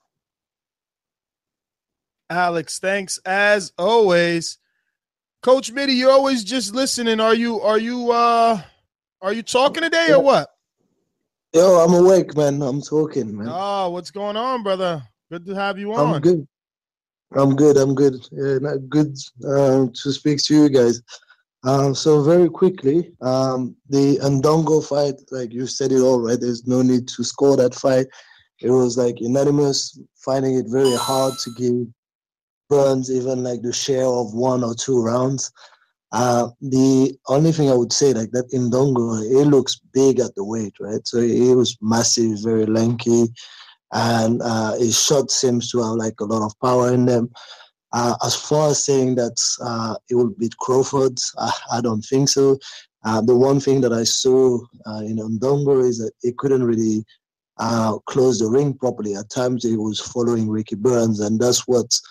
Alex, thanks as always. Coach Mitty, you're always just listening. Are you are you uh are you talking today or what? Yo, I'm awake, man. I'm talking, man. Oh, what's going on, brother? Good to have you on. I'm good. I'm good. I'm good. Yeah, not good uh, to speak to you guys. Um, so very quickly, um, the Ndongo fight, like you said it all, right? There's no need to score that fight. It was like unanimous, finding it very hard to give Burns even like the share of one or two rounds. Uh, the only thing I would say, like that Ndongo, he looks big at the weight, right? So he was massive, very lanky, and uh, his shot seems to have like a lot of power in them. Uh, as far as saying that uh, he will beat Crawford, I, I don't think so. Uh, the one thing that I saw uh, in Ndongo is that he couldn't really uh, close the ring properly. At times he was following Ricky Burns, and that's what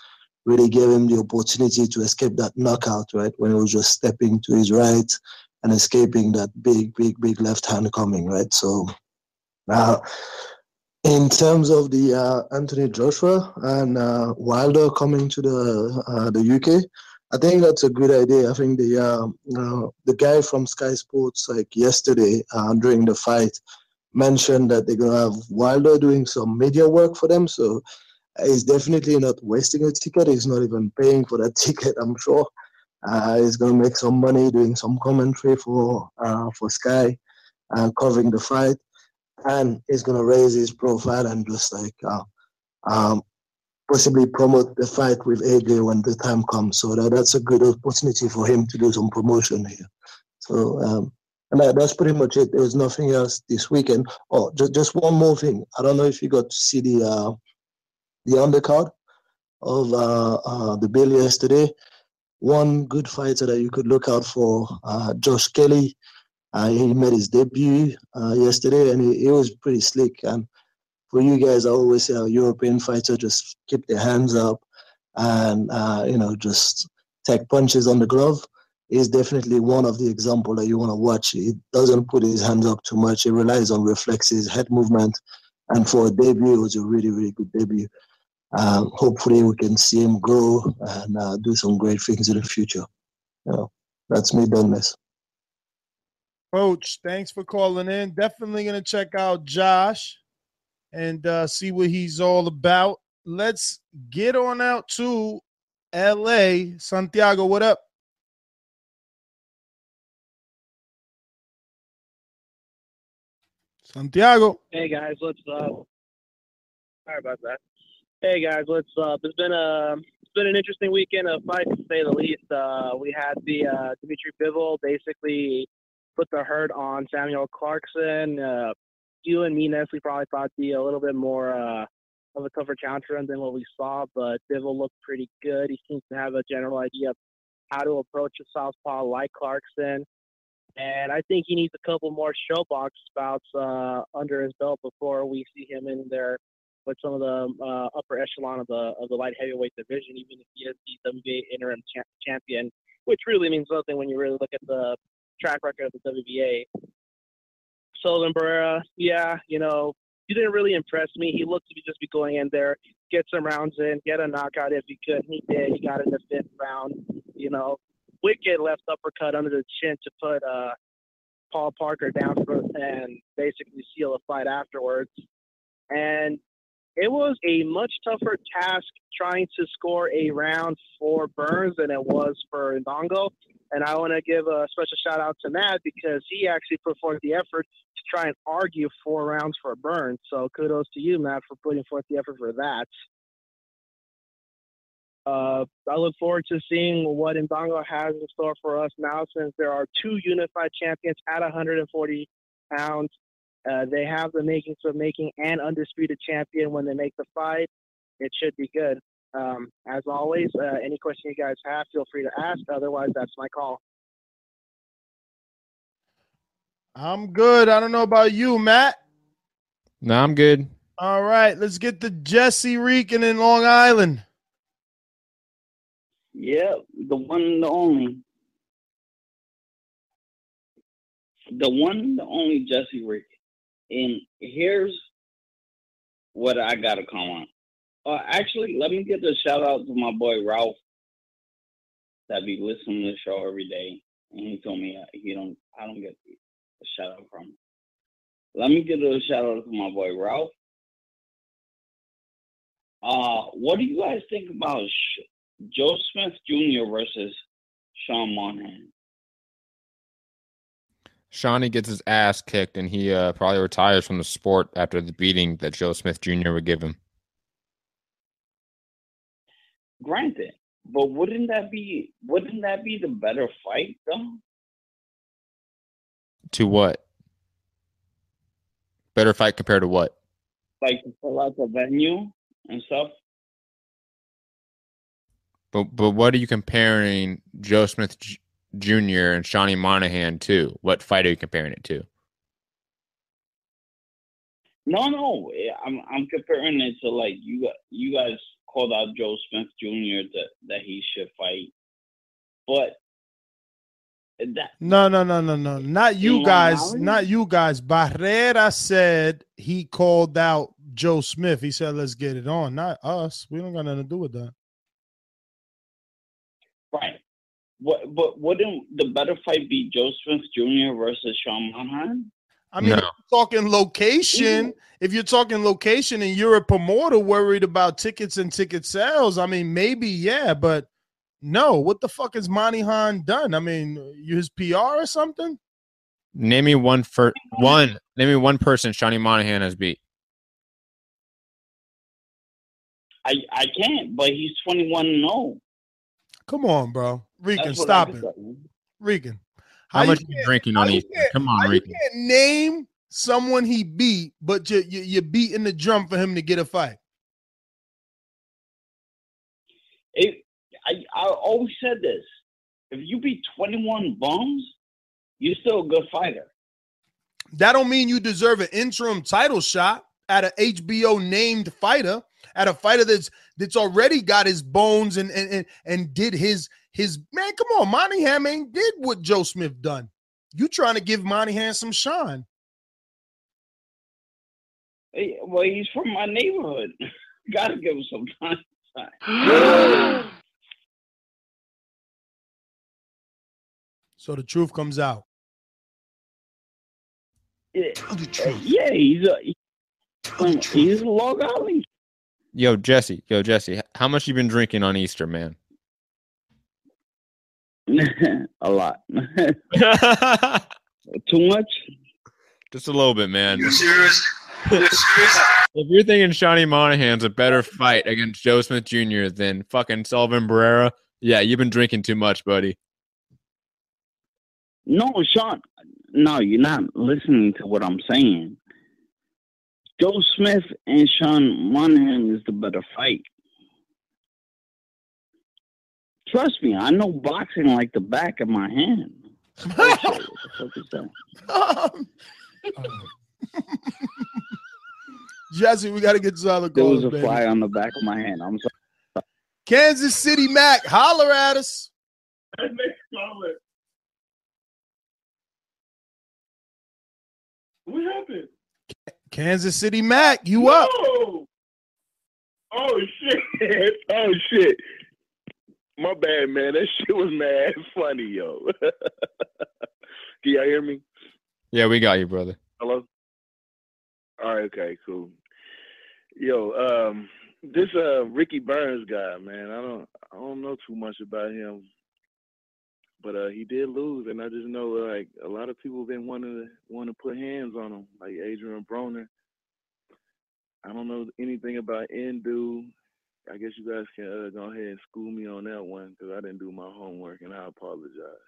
really gave him the opportunity to escape that knockout, right, when he was just stepping to his right and escaping that big, big, big left hand coming, right? So now, in terms of the uh, Anthony Joshua and uh, Wilder coming to the uh, the U K, I think that's a good idea. I think the uh, uh, the guy from Sky Sports, like yesterday uh, during the fight, mentioned that they're gonna have Wilder doing some media work for them. So he's definitely not wasting a ticket. He's not even paying for that ticket, I'm sure. Uh, he's gonna make some money doing some commentary for uh, for Sky, uh, covering the fight. And he's going to raise his profile and just like uh, um, possibly promote the fight with A J when the time comes. So that, that's a good opportunity for him to do some promotion here. So um, and that, that's pretty much it. There was nothing else this weekend. Oh, just just one more thing. I don't know if you got to see the uh, the undercard of uh, uh, the bill yesterday. One good fighter that you could look out for, uh, Josh Kelly. Uh, he made his debut uh, yesterday, and he, he was pretty slick. And for you guys, I always say a European fighter just keep their hands up and, uh, you know, just take punches on the glove. He's definitely one of the examples that you want to watch. He doesn't put his hands up too much. He relies on reflexes, head movement. And for a debut, it was a really, really good debut. Um, hopefully, we can see him grow and uh, do some great things in the future. You know, that's me done this. Coach, thanks for calling in. Definitely going to check out Josh and uh, see what he's all about. Let's get on out to L A. Santiago, what up? Santiago. Hey, guys, what's up? Sorry about that. Hey, guys, what's up? It's been a it's been an interesting weekend of fights, to say the least. Uh, we had the uh, Dimitri Bivol basically put the hurt on Samuel Clarkson. Uh, you and me, Nestle, probably thought the a little bit more uh, of a tougher counter than what we saw, but Bivol looked pretty good. He seems to have a general idea of how to approach a southpaw like Clarkson. And I think he needs a couple more showbox bouts uh, under his belt before we see him in there with some of the uh, upper echelon of the of the light heavyweight division, even if he is the W B A interim cha- champion, which really means nothing when you really look at the track record of the W B A. Sullivan Barrera, yeah, you know, he didn't really impress me. He looked to be just be going in there, get some rounds in, get a knockout if he could. He did. He got in the fifth round. You know, wicked left uppercut under the chin to put uh, Paul Parker down for, and basically seal the fight afterwards. And it was a much tougher task trying to score a round for Burns than it was for Ndongo. And I want to give a special shout out to Matt because he actually put forth the effort to try and argue four rounds for Burns. So kudos to you, Matt, for putting forth the effort for that. Uh, I look forward to seeing what Ndongo has in store for us now, since there are two unified champions at one hundred forty pounds. Uh, they have the makings of making an undisputed champion when they make the fight. It should be good. Um, as always, uh, any question you guys have, feel free to ask. Otherwise, that's my call. I'm good. I don't know about you, Matt. No, I'm good. All right, let's get to Jesse Reekin in Long Island. Yeah, the one, the only. The one, the only Jesse Reekin. And here's what I got to comment. Uh, actually, let me give a shout out to my boy Ralph that be listening to the show every day. And he told me uh, he don't, I don't get a shout out from him. Let me give a shout out to my boy Ralph. Uh, what do you guys think about Sh- Joe Smith Junior versus Sean Monahan? Shawnee gets his ass kicked, and he uh, probably retires from the sport after the beating that Joe Smith Junior would give him. Granted, but wouldn't that be wouldn't that be the better fight, though? To what? Better fight compared to what? Like to fill out the venue and stuff. But but what are you comparing Joe Smith J- Junior and Shawnee Monahan to? What fight are you comparing it to? No, no, I'm I'm comparing it to like you you guys called out Joe Smith Junior that, that he should fight. But that, no, no, no, no, no. Not you guys. Not you guys. Barrera said he called out Joe Smith. He said, let's get it on. Not us. We don't got nothing to do with that. Right. What, but wouldn't the better fight be Joe Smith Junior versus Sean Monahan? I mean, no. If you're talking location, if you're talking location and you're a promoter worried about tickets and ticket sales, I mean, maybe, yeah, but no. What the fuck has Monahan done? I mean, his P R or something? Name me one for one. Name me one person Shawnee Monahan has beat. I I can't, but he's twenty-one and oh. Come on, bro. Regan, stop it. Regan. How, how much you drinking on Easter? Come on, Regan. You can't name someone he beat, but you, you, you're beating the drum for him to get a fight. It, I, I always said this. If you beat twenty-one bums, you're still a good fighter. That don't mean you deserve an interim title shot at an H B O named fighter, at a fighter that's that's already got his bones and and and, and did his his man. Come on, Monahan ain't did what Joe Smith done. You trying to give Monahan some shine? Hey, well, he's from my neighborhood. Gotta give him some time. So the truth comes out. Yeah, uh, yeah he's a he's, he's a Long Island. Yo, Jesse, yo, Jesse, how much you been drinking on Easter, man? A lot. Too much? Just a little bit, man. You serious? You serious? If you're thinking Shawnee Monahan's a better fight against Joe Smith Junior than fucking Sullivan Barrera, yeah, you've been drinking too much, buddy. No, Sean. No, you're not listening to what I'm saying. Joe Smith and Sean Monahan is the better fight. Trust me, I know boxing like the back of my hand. What the fuck is that? Jesse, we got to get to other There calls, was a baby. fly on the back of my hand. I'm sorry. Kansas City Mac, holler at us. What happened? Kansas City Mac, you no! up? Oh shit! Oh shit! My bad, man. That shit was mad funny, yo. Can y'all hear me? Yeah, we got you, brother. Hello. All right. Okay. Cool. Yo, um, this uh Ricky Burns guy, man. I don't, I don't know too much about him, but uh, he did lose, and I just know like a lot of people have been wanting to want to put hands on him, like Adrian Broner. I don't know anything about Ndu. I guess you guys can uh, go ahead and school me on that one because I didn't do my homework, and I apologize.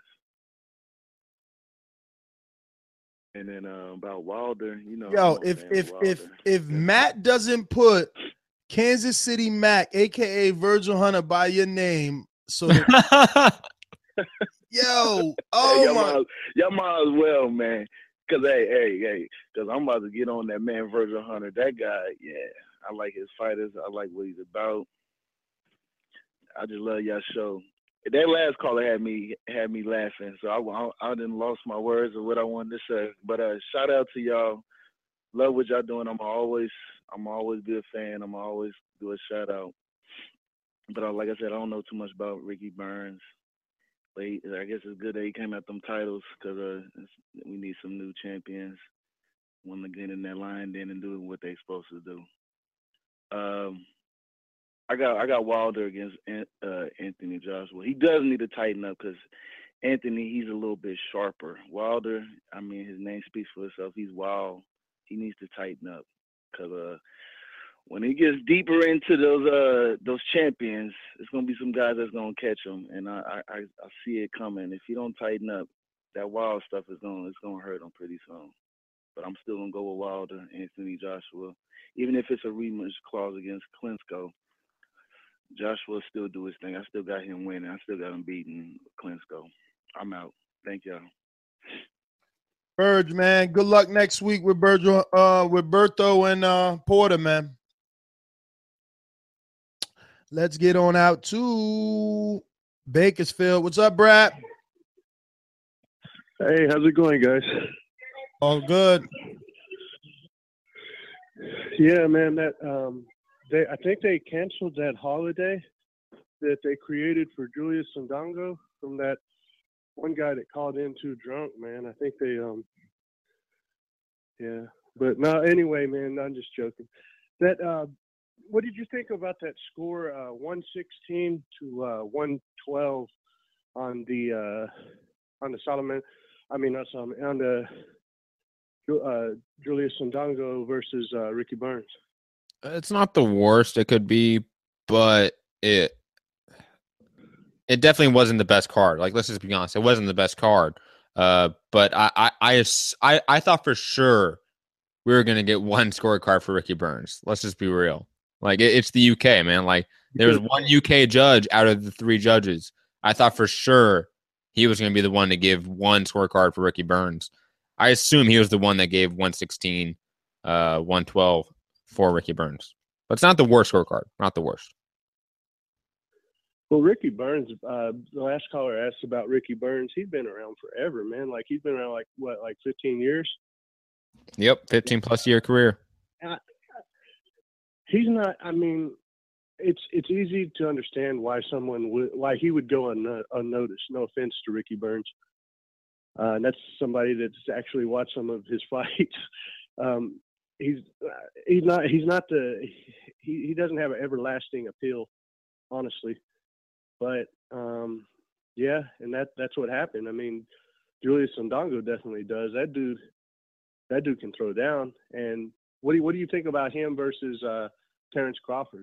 And then uh, about Wilder, you know. Yo, if if if if Matt doesn't put Kansas City Mac, aka Virgil Hunter, by your name, so that, yo, oh y'all my, might, y'all might as well, man. Cause hey, hey, hey, cause I'm about to get on that man Virgil Hunter. That guy, yeah, I like his fighters. I like what he's about. I just love y'all show. That last caller had me had me laughing, so I, I, I didn't lost my words of what I wanted to say. But uh, shout out to y'all. Love what y'all doing. I'm always I'm always be a fan. I'm always do a shout out. But uh, like I said, I don't know too much about Ricky Burns. But he, I guess it's good that he came at them titles because uh, we need some new champions. Want to get in that line then and do what they supposed to do. Um. I got I got Wilder against uh, Anthony Joshua. He does need to tighten up because Anthony, he's a little bit sharper. Wilder, I mean, his name speaks for itself. He's wild. He needs to tighten up because uh, when he gets deeper into those uh, those champions, it's gonna be some guys that's gonna catch him, and I I, I see it coming. If he don't tighten up, that wild stuff is gonna it's gonna hurt him pretty soon. But I'm still gonna go with Wilder, Anthony Joshua, even if it's a rematch clause against Klitschko. Joshua still do his thing. I still got him winning. I still got him beating Klitschko. I'm out. Thank y'all. Burge, man. Good luck next week with Berger, uh, with Berto and uh, Porter, man. Let's get on out to Bakersfield. What's up, Brad? Hey, how's it going, guys? All good. Yeah, man. That um, they I think they canceled that holiday that they created for Julius Ndongo from that one guy that called in too drunk. Man, I think they um, yeah. But no, anyway, man. I'm just joking. That uh, what did you think about that score? Uh, one sixteen to uh, one twelve on the uh, on the Solomon. I mean, not Solomon. On the uh, Julius Ndongo versus uh, Ricky Burns. It's not the worst it could be, but it it definitely wasn't the best card. Like, let's just be honest, it wasn't the best card. Uh, but I I I I, I thought for sure we were gonna get one scorecard for Ricky Burns. Let's just be real. Like, it, it's the U K, man. Like, there was one U K judge out of the three judges. I thought for sure he was going to be the one to give one scorecard for Ricky Burns. I assume he was the one that gave one sixteen, uh, one twelve for Ricky Burns. But it's not the worst scorecard. Not the worst. Well, Ricky Burns, uh, the last caller asked about Ricky Burns. He's been around forever, man. Like, he's been around, like, what, like fifteen years? Yep, fifteen-plus year career. Uh, he's not, I mean, it's it's easy to understand why someone would, why he would go un, unnoticed. No offense to Ricky Burns. Uh, and that's somebody that's actually watched some of his fights. Um, he's he's not he's not the he, he doesn't have an everlasting appeal, honestly. But um, yeah, and that that's what happened. I mean, Julius Ndongo definitely does. That dude, that dude can throw down. And what do you, what do you think about him versus uh, Terrence Crawford?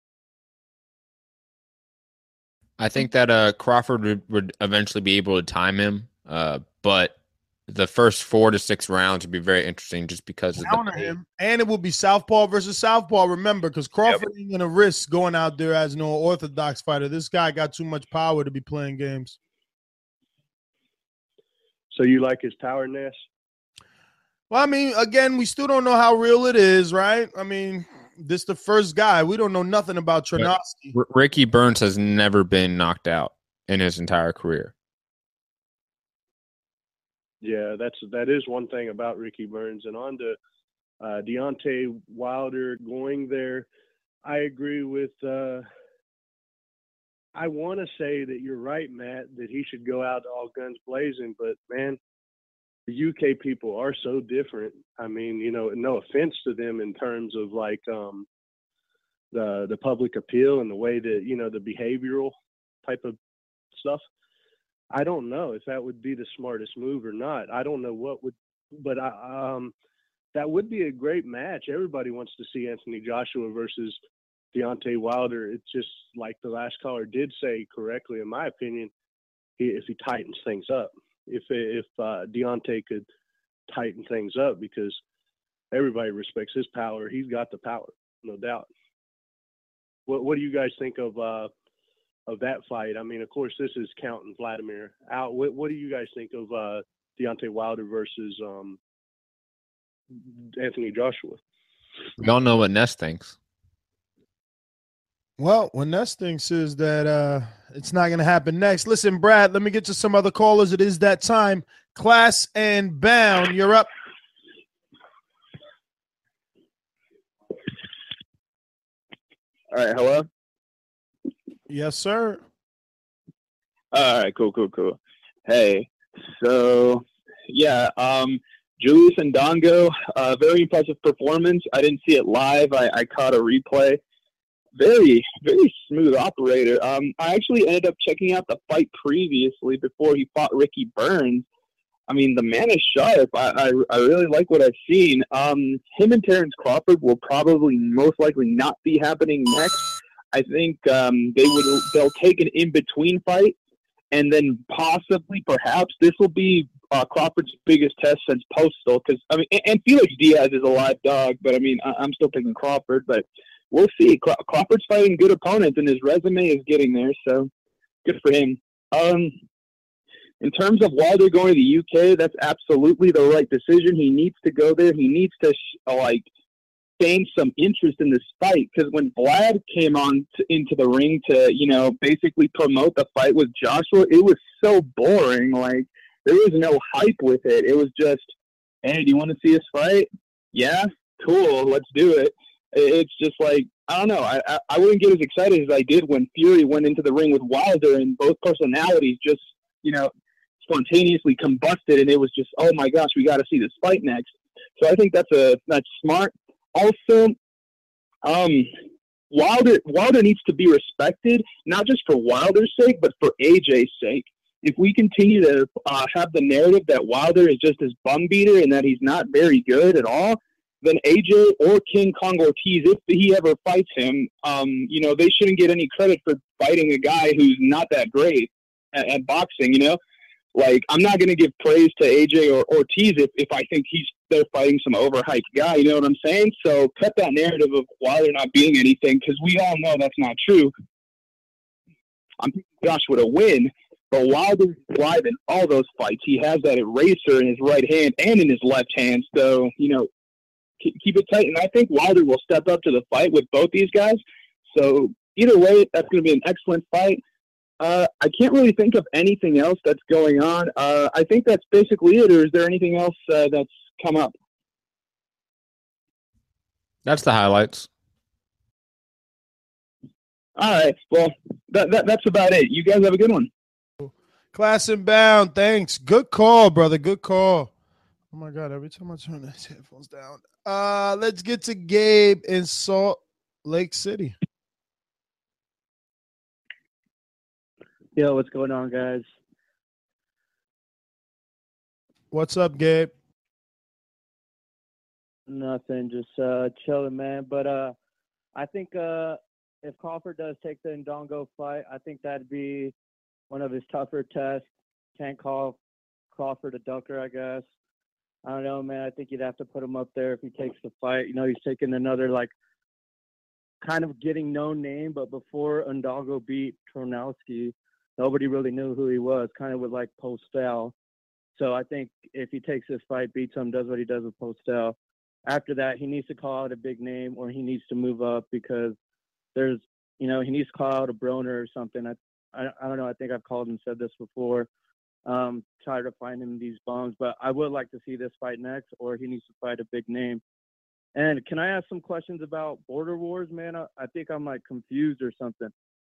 I think that uh, Crawford would, would eventually be able to time him, uh, but the first four to six rounds would be very interesting just because of Counter the him, and it will be southpaw versus southpaw. Remember, because Crawford yep. ain't gonna risk going out there as no orthodox fighter. This guy got too much power to be playing games. So you like his power, Ness? Well, I mean, again, we still don't know how real it is, right? I mean, this the first guy. We don't know nothing about Tronovsky. R- Ricky Burns has never been knocked out in his entire career. Yeah, that's that is one thing about Ricky Burns. And on to uh, Deontay Wilder going there, I agree with uh, – I want to say that you're right, Matt, that he should go out all guns blazing. But, man, the U K people are so different. I mean, you know, no offense to them in terms of, like, um, the the public appeal and the way that, you know, the behavioral type of stuff. I don't know if that would be the smartest move or not. I don't know what would, but I, um, that would be a great match. Everybody wants to see Anthony Joshua versus Deontay Wilder. It's just like the last caller did say correctly, in my opinion, he, if he tightens things up, if if uh, Deontay could tighten things up, because everybody respects his power. He's got the power, no doubt. What What do you guys think of? Uh, of that fight? I mean, of course, this is counting Vladimir out. What, what do you guys think of uh, Deontay Wilder versus um, Anthony Joshua? We all know what Ness thinks. Well, what Ness thinks is that uh, it's not going to happen next. Listen, Brad, let me get to some other callers. It is that time. Class and Bound, you're up. All right, hello? Yes, sir. All right, cool, cool, cool. Hey, so yeah, um, Julius Ndongo, uh, very impressive performance. I didn't see it live. I, I caught a replay. Very, very smooth operator. Um, I actually ended up checking out the fight previously before he fought Ricky Burns. I mean, the man is sharp. I, I, I really like what I've seen. Um, him and Terrence Crawford will probably most likely not be happening next. I think um, they would they'll take an in-between fight, and then possibly, perhaps, this will be uh, Crawford's biggest test since Postal. Because I mean, and, and Felix Diaz is a live dog, but I mean, I, I'm still picking Crawford. But we'll see. Craw- Crawford's fighting good opponents, and his resume is getting there, so good for him. Um, in terms of Wilder going to the U K, that's absolutely the right decision. He needs to go there. He needs to sh- like. sustain some interest in this fight, because when Vlad came on to, into the ring to, you know, basically promote the fight with Joshua, it was so boring. Like, there was no hype with it. It was just, hey, do you want to see us fight? Yeah, cool, let's do it. It's just like, I don't know. I, I, I wouldn't get as excited as I did when Fury went into the ring with Wilder, and both personalities just, you know, spontaneously combusted, and it was just, oh my gosh, we got to see this fight next. So I think that's a that's smart. Also, um, Wilder Wilder needs to be respected, not just for Wilder's sake, but for A J's sake. If we continue to uh, have the narrative that Wilder is just his bum beater and that he's not very good at all, then A J or King Kong Ortiz, if he ever fights him, um, you know, they shouldn't get any credit for fighting a guy who's not that great at, at boxing, you know? Like, I'm not going to give praise to A J or Ortiz if, if I think he's they're fighting some overhyped guy, you know what I'm saying? So cut that narrative of Wilder not being anything, because we all know that's not true. I'm thinking Joshua to win, but Wilder's live in all those fights. He has that eraser in his right hand and in his left hand, so, you know, keep, keep it tight. And I think Wilder will step up to the fight with both these guys. So either way, that's going to be an excellent fight. Uh, I can't really think of anything else that's going on. Uh, I think that's basically it, or is there anything else uh, that's come up? That's the highlights. All right. Well, that, that that's about it. You guys have a good one. Class and bound. Thanks. Good call, brother. Good call. Oh, my God. Every time I turn these headphones down. Uh, let's get to Gabe in Salt Lake City. Yo, what's going on, guys? What's up, Gabe? Nothing, just uh, chilling, man. But uh, I think uh, if Crawford does take the Ndongo fight, I think that'd be one of his tougher tests. Can't call Crawford a ducker, I guess. I don't know, man. I think you'd have to put him up there if he takes the fight. You know, he's taking another, like, kind of getting no name, but before Ndongo beat Tronowski, nobody really knew who he was, kind of with, like, Postel. So I think if he takes this fight, beats him, does what he does with Postel, after that, he needs to call out a big name, or he needs to move up, because there's, you know, he needs to call out a Broner or something. I, I, I don't know. I think I've called and said this before. Um, try to find him these bums, but I would like to see this fight next, or he needs to fight a big name. And can I ask some questions about Border Wars, man? I, I think I'm, like, confused or something.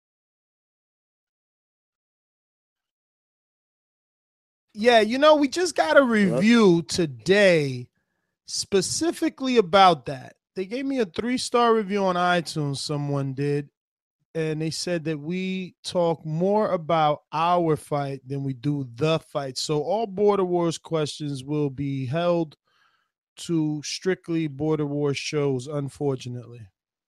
Yeah, you know, we just got a review today specifically about that. They gave me a three-star review on iTunes, someone did, and they said that we talk more about our fight than we do the fight. So all Border Wars questions will be held to strictly Border Wars shows, unfortunately.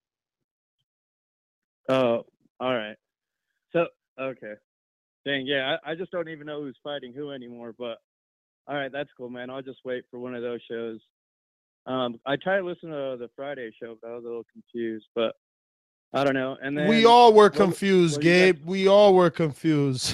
Oh, all right. So, okay. Dang, yeah, I, I just don't even know who's fighting who anymore, but all right, that's cool, man. I'll just wait for one of those shows. Um, I tried to listen to the Friday show, but I was a little confused, but I don't know. And then we all were what- confused, what do you Gabe. We all were confused.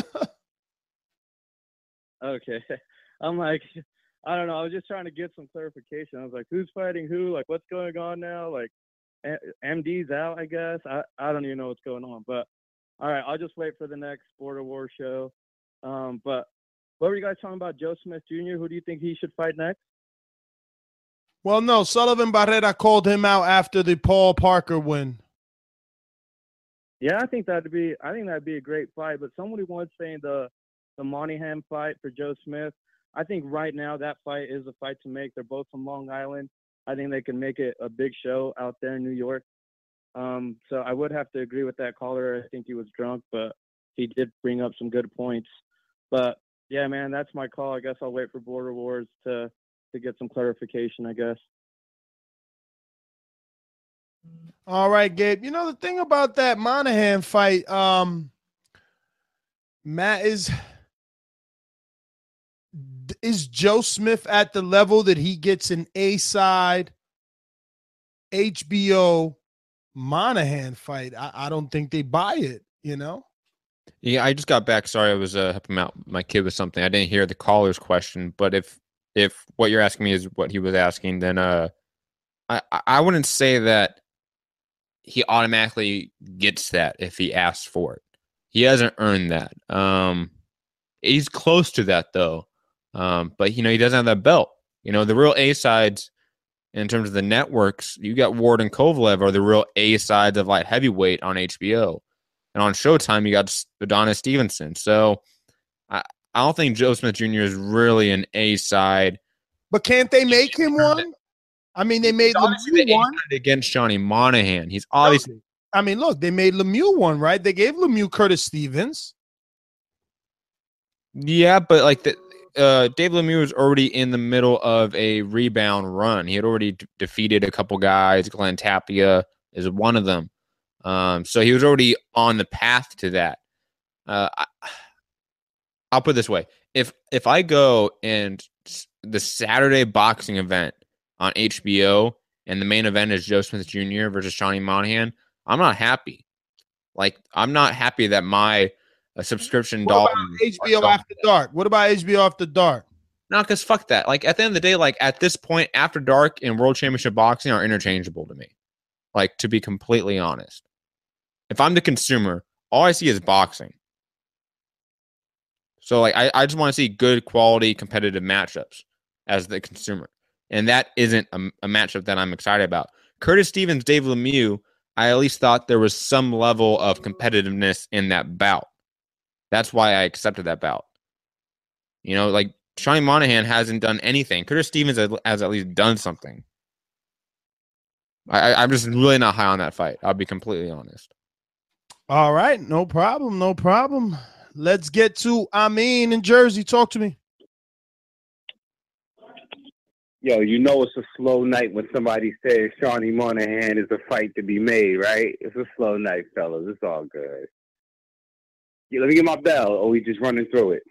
Okay. I'm like, I don't know. I was just trying to get some clarification. I was like, who's fighting who? Like, what's going on now? Like, A- M D's out, I guess. I, I don't even know what's going on. But, all right, I'll just wait for the next Border War show. Um, but what were you guys talking about? Joe Smith Junior? Who do you think he should fight next? Well, no, Sullivan Barrera called him out after the Paul Parker win. Yeah, I think that'd be I think that'd be a great fight. But somebody was saying the the Monahan fight for Joe Smith. I think right now that fight is a fight to make. They're both from Long Island. I think they can make it a big show out there in New York. Um, so I would have to agree with that caller. I think he was drunk, but he did bring up some good points. But yeah, man, that's my call. I guess I'll wait for Border Wars to to get some clarification, I guess. All right, Gabe. You know the thing about that Monahan fight, um, Matt, is is Joe Smith at the level that he gets an A-side H B O Monahan fight? I, I don't think they buy it, you know? Yeah, I just got back. Sorry, I was uh, helping out my kid with something. I didn't hear the caller's question, but if if what you're asking me is what he was asking, then uh, I, I wouldn't say that he automatically gets that if he asks for it. He hasn't earned that. Um, he's close to that, though. Um, but, you know, he doesn't have that belt. You know, the real A-sides in terms of the networks, you got Ward and Kovalev are the real A-sides of light heavyweight on H B O. And on Showtime, you got Adonis Stevenson. So I, I don't think Joe Smith Junior is really an A-side. But can't they make him one? I mean, they made Lemieux one against Johnny Monahan. He's obviously. I mean, look, they made Lemieux one, right? They gave Lemieux Curtis Stevens. Yeah, but like the uh, Dave Lemieux was already in the middle of a rebound run. He had already d- defeated a couple guys. Glenn Tapia is one of them. Um, so he was already on the path to that. Uh, I, I'll put it this way: if if I go and the Saturday boxing event on H B O and the main event is Joe Smith Junior versus Johnny Monahan, I'm not happy. Like, I'm not happy that my uh, subscription what dollar about H B O After Dark? What about H B O After Dark? No, because fuck that. Like, at the end of the day, like, at this point, After Dark and World Championship Boxing are interchangeable to me. Like, to be completely honest. If I'm the consumer, all I see is boxing. So, like, I, I just want to see good quality competitive matchups as the consumer. And that isn't a, a matchup that I'm excited about. Curtis Stevens, Dave Lemieux, I at least thought there was some level of competitiveness in that bout. That's why I accepted that bout. You know, like, Johnny Monahan hasn't done anything. Curtis Stevens has at least done something. I, I'm just really not high on that fight. I'll be completely honest. All right, no problem, no problem. Let's get to Amin in Jersey. Talk to me. Yo, you know it's a slow night when somebody says Johnny Monahan is a fight to be made, right? It's a slow night, fellas. It's all good. Yeah, let me get my bell, or we just running through it.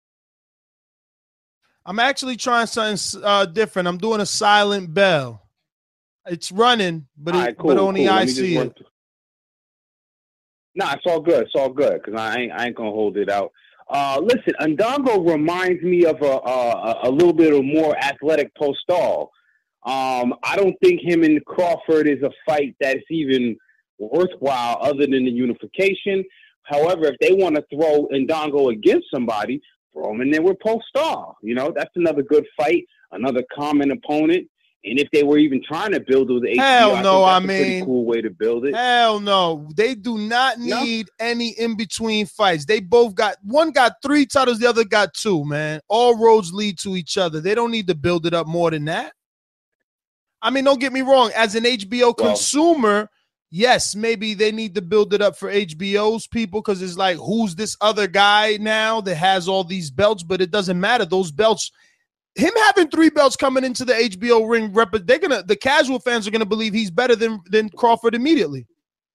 I'm actually trying something uh, different. I'm doing a silent bell. It's running, but, Right, it, cool, but only cool. Let I me just see run it. through- Nah, it's all good. It's all good because I ain't, I ain't gonna hold it out. Uh, listen, Ndongo reminds me of a, a a little bit of more athletic Postal. Um, I don't think him and Crawford is a fight that's even worthwhile other than the unification. However, if they want to throw Ndongo against somebody, throw him in there with Postal. You know, that's another good fight, another common opponent. And if they were even trying to build it with H B O, Hell I no, think I that's a pretty mean, cool way to build it. Hell no. They do not need any in-between fights. They both got, one got three titles, the other got two, man. All roads lead to each other. They don't need to build it up more than that. I mean, don't get me wrong. As an H B O Well- consumer, yes, maybe they need to build it up for H B O's people because it's like, who's this other guy now that has all these belts? But it doesn't matter. Those belts, him having three belts coming into the H B O ring, rep- they're gonna, the casual fans are gonna believe he's better than than Crawford immediately.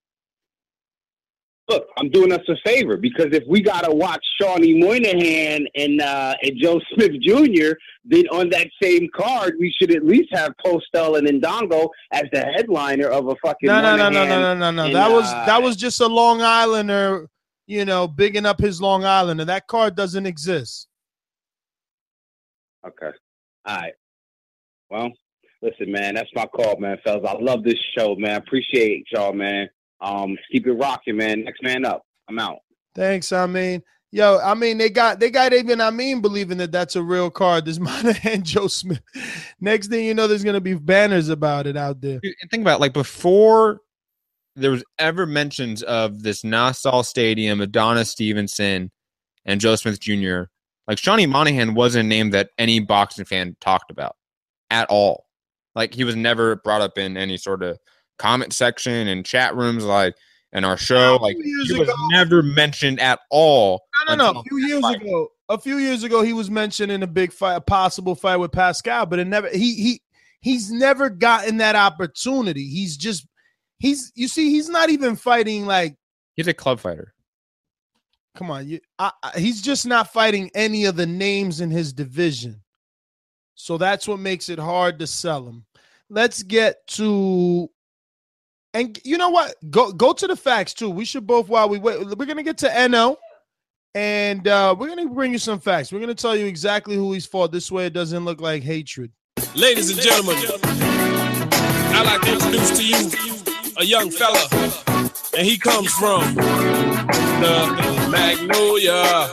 Look, I'm doing us a favor because if we gotta watch Shawnee Moynihan and uh, and Joe Smith Junior, then on that same card we should at least have Postel and Ndongo as the headliner of a fucking. No, no, no, no, Moynihan no, no, no, no. and, That was uh, that was just a Long Islander, you know, bigging up his Long Islander. That card doesn't exist. Okay. All right. Well, listen, man, that's my call, man, fellas. I love this show, man. Appreciate y'all, man. Um, keep it rocking, man. Next man up. I'm out. Thanks, I mean. Yo, I mean, they got they got even I mean believing that that's a real card. This Monahan Joe Smith. Next thing you know, there's gonna be banners about it out there. Dude, and think about it, like before there was ever mentions of this Nassau Stadium, Adonis Stevenson, and Joe Smith Junior Like Shawnee Monahan wasn't a name that any boxing fan talked about at all. Like he was never brought up in any sort of comment section and chat rooms, like in our show. Like he was ago- never mentioned at all. No, no, no. until A few years ago, a few years ago, he was mentioned in a big fight, a possible fight with Pascal, but it never. He he he's never gotten that opportunity. He's just he's you see, he's not even fighting like. He's a club fighter. Come on, you, I, I, he's just not fighting any of the names in his division. So that's what makes it hard to sell him. Let's get to, and you know what? Go go to the facts too. We should both, while we wait, we're gonna get to N O, and uh, we're gonna bring you some facts. We're gonna tell you exactly who he's fought. This way, it doesn't look like hatred. Ladies and gentlemen, I'd like to introduce to you a young fella, and he comes from the Magnolia.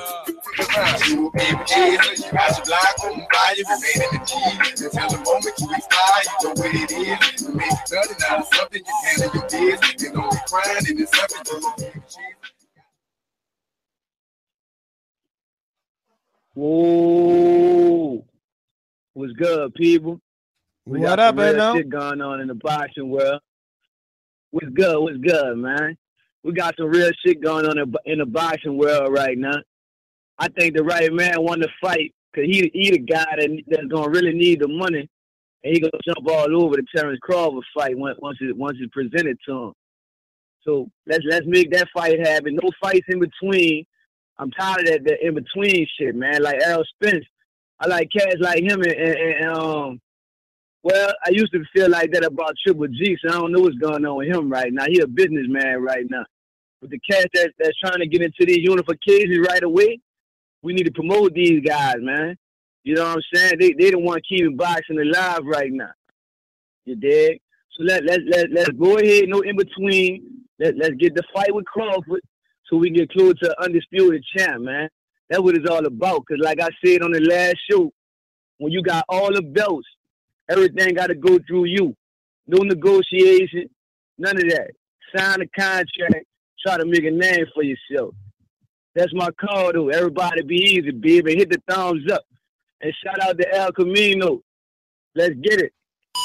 Whoa. What's good, people? We What got up, some real man? shit going on in the boxing world. What's good? What's good, man? We got some real shit going on in in the boxing world right now. I think the right man won the fight because he, he the guy that, that's going to really need the money. And he going to jump all over the Terrence Crawford fight once, once, it, once it's presented to him. So let's let's make that fight happen. No fights in between. I'm tired of that, that in-between shit, man. Like Errol Spence. I like cats like him and, and, and um, well, I used to feel like that about Triple G, so I don't know what's going on with him right now. He a businessman right now. But the cats that, that's trying to get into these unifications right away, we need to promote these guys, man. You know what I'm saying? They they the one keeping boxing alive right now. You dig? So let let let let's go ahead, no in between. Let let's get the fight with Crawford so we can get close to undisputed champ, man. That's what it's all about. Cause like I said on the last show, when you got all the belts, everything got to go through you. No negotiation, none of that. Sign the contract, try to make a name for yourself. That's my call, though. Everybody be easy, baby. Hit the thumbs up. And shout out to El Camino. Let's get it.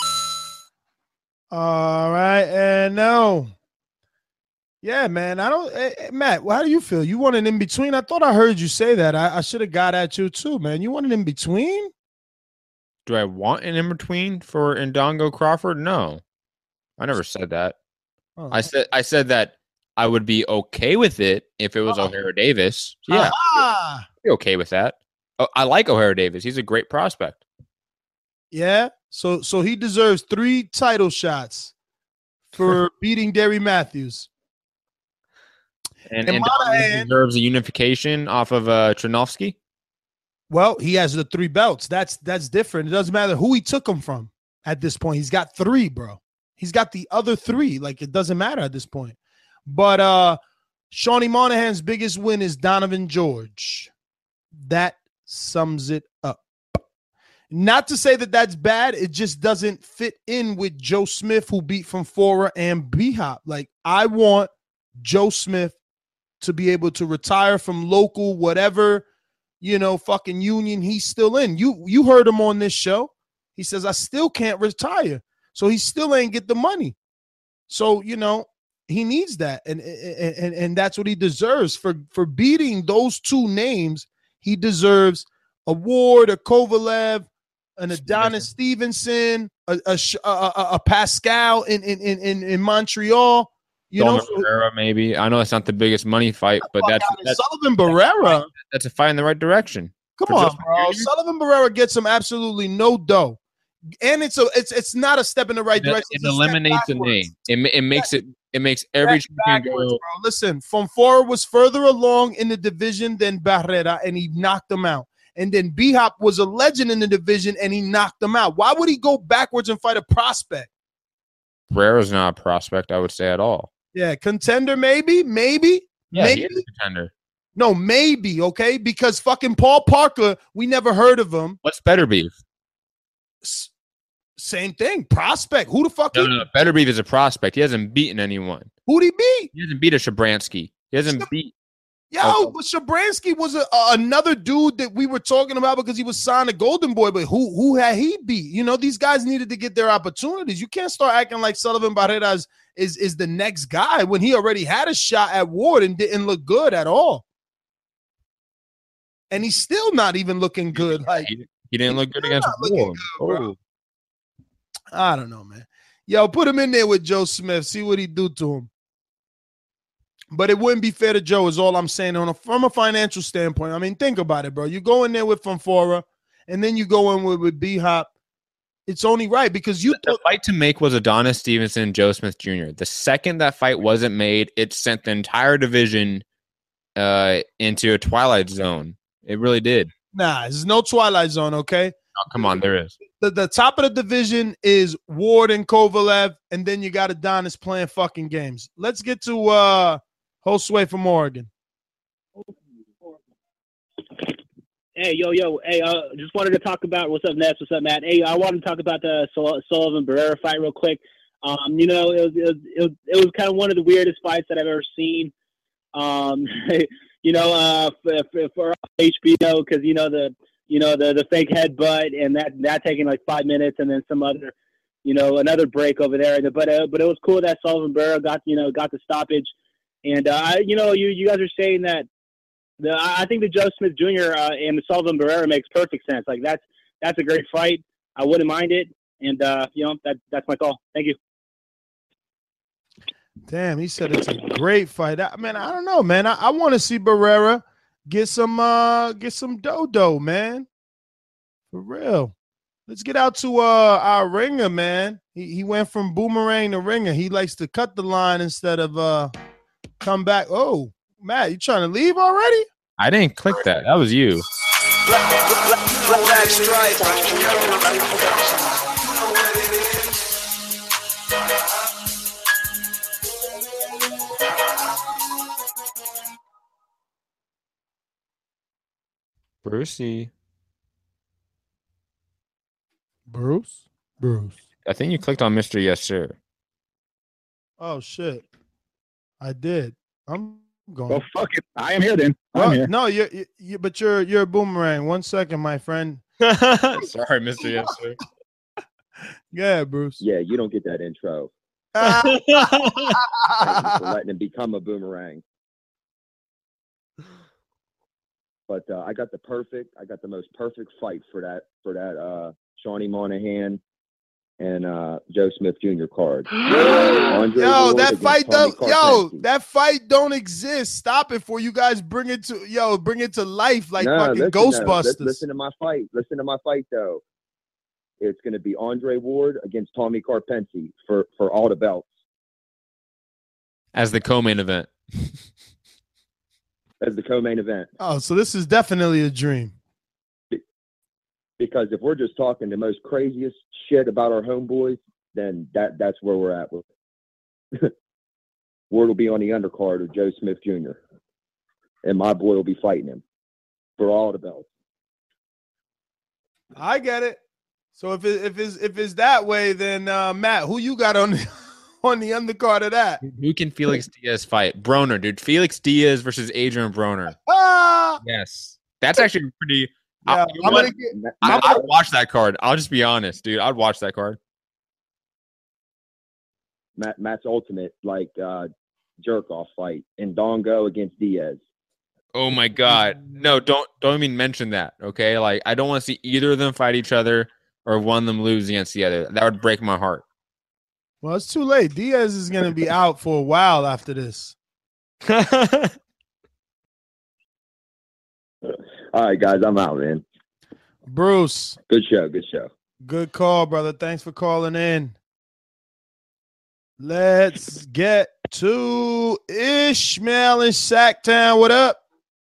All right, and no. Yeah, man. I don't, eh, eh, Matt, how do you feel? You want an in between? I thought I heard you say that. I, I should have got at you too, man. You want an in between? Do I want an in between for Ndongo Crawford? No, I never said that. Oh. I said I said that I would be okay with it if it was Oh. O'Hara Davis. Yeah, Ah, I'd be okay with that. Oh, I like O'Hara Davis. He's a great prospect. yeah. So, so he deserves three title shots for beating Derry Matthews. And, And and Ndongo Monahan- deserves a unification off of uh, Trinovsky. Well, he has the three belts. That's that's different. It doesn't matter who he took them from at this point. He's got three, bro. He's got the other three. Like, it doesn't matter at this point. But uh Shawnee Monahan's biggest win is Donovan George. That sums it up. Not to say that that's bad. It just doesn't fit in with Joe Smith, who beat Fonfora and B-Hop. Like, I want Joe Smith to be able to retire from local, whatever, you know, fucking union he's still in. You you heard him on this show. He says, I still can't retire. So he still ain't get the money. So, you know, he needs that. And and, and, and that's what he deserves. For, for beating those two names, he deserves a Ward, a Kovalev, an Adonis Stevenson, a, a, a, a, a Pascal in, in, in, in Montreal. You know, Sullivan Barrera, maybe. I know it's not the biggest money fight, but that's, that's Sullivan Barrera. That's a fight in the right direction. Come For on, Justin bro. Junior? Sullivan Barrera gets him absolutely no dough, and it's a it's it's not a step in the right It, direction. it It's a step eliminates the backwards. name. It, ma- it makes it it makes every Step champion backwards, go. bro. Listen, Fonfora was further along in the division than Barrera, and he knocked him out. And then B-Hop was a legend in the division, and he knocked him out. Why would he go backwards and fight a prospect? Barrera's not a prospect, I would say, at all. Yeah, contender, maybe, maybe, Yeah, maybe. he is a contender. No, maybe, okay? Because fucking Paul Parker, we never heard of him. What's Better Beef? S- same thing. Prospect. Who the fuck No, he, no, no. Better Beef is a prospect. He hasn't beaten anyone. who'd he beat? He hasn't beat a Shabransky. He hasn't beat. Yo, Oh. but Shabransky was a, a- another dude that we were talking about because he was signed to Golden Boy, but who who had he beat? You know, these guys needed to get their opportunities. You can't start acting like Sullivan Barrera is, is, is the next guy when he already had a shot at Ward and didn't look good at all. And he's still not even looking good. Like, He, he didn't look good He's against not looking Ward. good, bro. Oh. I don't know, man. Yo, put him in there with Joe Smith. See what he do to him. But it wouldn't be fair to Joe, is all I'm saying. On a, from a financial standpoint, I mean, think about it, bro. You go in there with Fonfora, and then you go in with, with B-Hop. It's only right because you The fight to make was Adonis Stevenson and Joe Smith Junior The second that fight wasn't made, it sent the entire division uh, into a twilight zone. It really did. Nah, there's no Twilight Zone, okay? Oh, come on, there is. the, the top of the division is Ward and Kovalev, and then you got Adonis playing fucking games. Let's get to uh, Josue from Oregon. Hey, yo, yo, hey, uh, just wanted to talk about what's up, Ness, what's up, Matt. Hey, I wanted to talk about the Sul- Sullivan Barrera fight real quick. Um, you know, it was, it was it was it was kind of one of the weirdest fights that I've ever seen. Um, you know, uh, for, for H B O, because you know the you know the the fake headbutt and that that taking like five minutes, and then some other, you know, another break over there. But uh, but it was cool that Sullivan Barrera got you know got the stoppage, and uh, you know you you guys are saying that. The, I think the Joe Smith Junior Uh, and the Sullivan Barrera makes perfect sense. Like that's that's a great fight. I wouldn't mind it, and uh, you know that that's my call. Thank you. Damn, he said it's a great fight. I mean, I don't know, man. I, I want to see Barrera get some uh get some dodo, man. For real. Let's get out to uh our ringer, man. He he went from boomerang to ringer. He likes to cut the line instead of uh come back. Oh. Matt, you trying to leave already? I didn't click that. That was you. Brucey. Bruce? Bruce. I think you clicked on Mister Yes, Sir. Oh, shit. I did. I'm going. Well, fuck it. I am here then. I'm well, here. No, you're, you, you, but you're you're a boomerang. One second, my friend. Sorry, Mister Yes, Sir. Yeah, Bruce. Yeah, you don't get that intro. Thank you for letting him become a boomerang. But uh, I got the perfect, I got the most perfect fight for that for that uh, Shawnee Monahan and uh, Joe Smith Junior card. Andre yo, Ward that against fight Tommy don't. Yo, Karpinski. that fight don't exist. Stop it before you guys bring it to yo, bring it to life like No, fucking listen, Ghostbusters. though. Listen to my fight. Listen to my fight though. It's going to be Andre Ward against Tommy Karpinski for for all the belts. As the co-main event. As the co-main event. Oh, so this is definitely a dream. Because if we're just talking the most craziest shit about our homeboys, then that that's where we're at with it. Ward will be on the undercard of Joe Smith Junior And my boy will be fighting him for all the belts. I get it. So if it, if it's if it's that way, then uh, Matt, who you got on the, on the undercard of that? Who can Felix Diaz fight? Broner, dude. Felix Diaz versus Adrian Broner. Ah! Yes. That's actually pretty. Yeah, I, you know I'm what? gonna get, I, I'm I'd gonna- watch that card. I'll just be honest, dude. I'd watch that card. Matt Matt's ultimate like uh, jerk off fight. Ndongo against Diaz. Oh my God. No, don't don't even mention that. Okay. Like I don't want to see either of them fight each other or one of them lose against the other. That would break my heart. Well, it's too late. Diaz is going to be out for a while after this. All right, guys, I'm out, man. Bruce. Good show. Good show. Good call, brother. Thanks for calling in. Let's get to Ishmael in Sacktown. What up?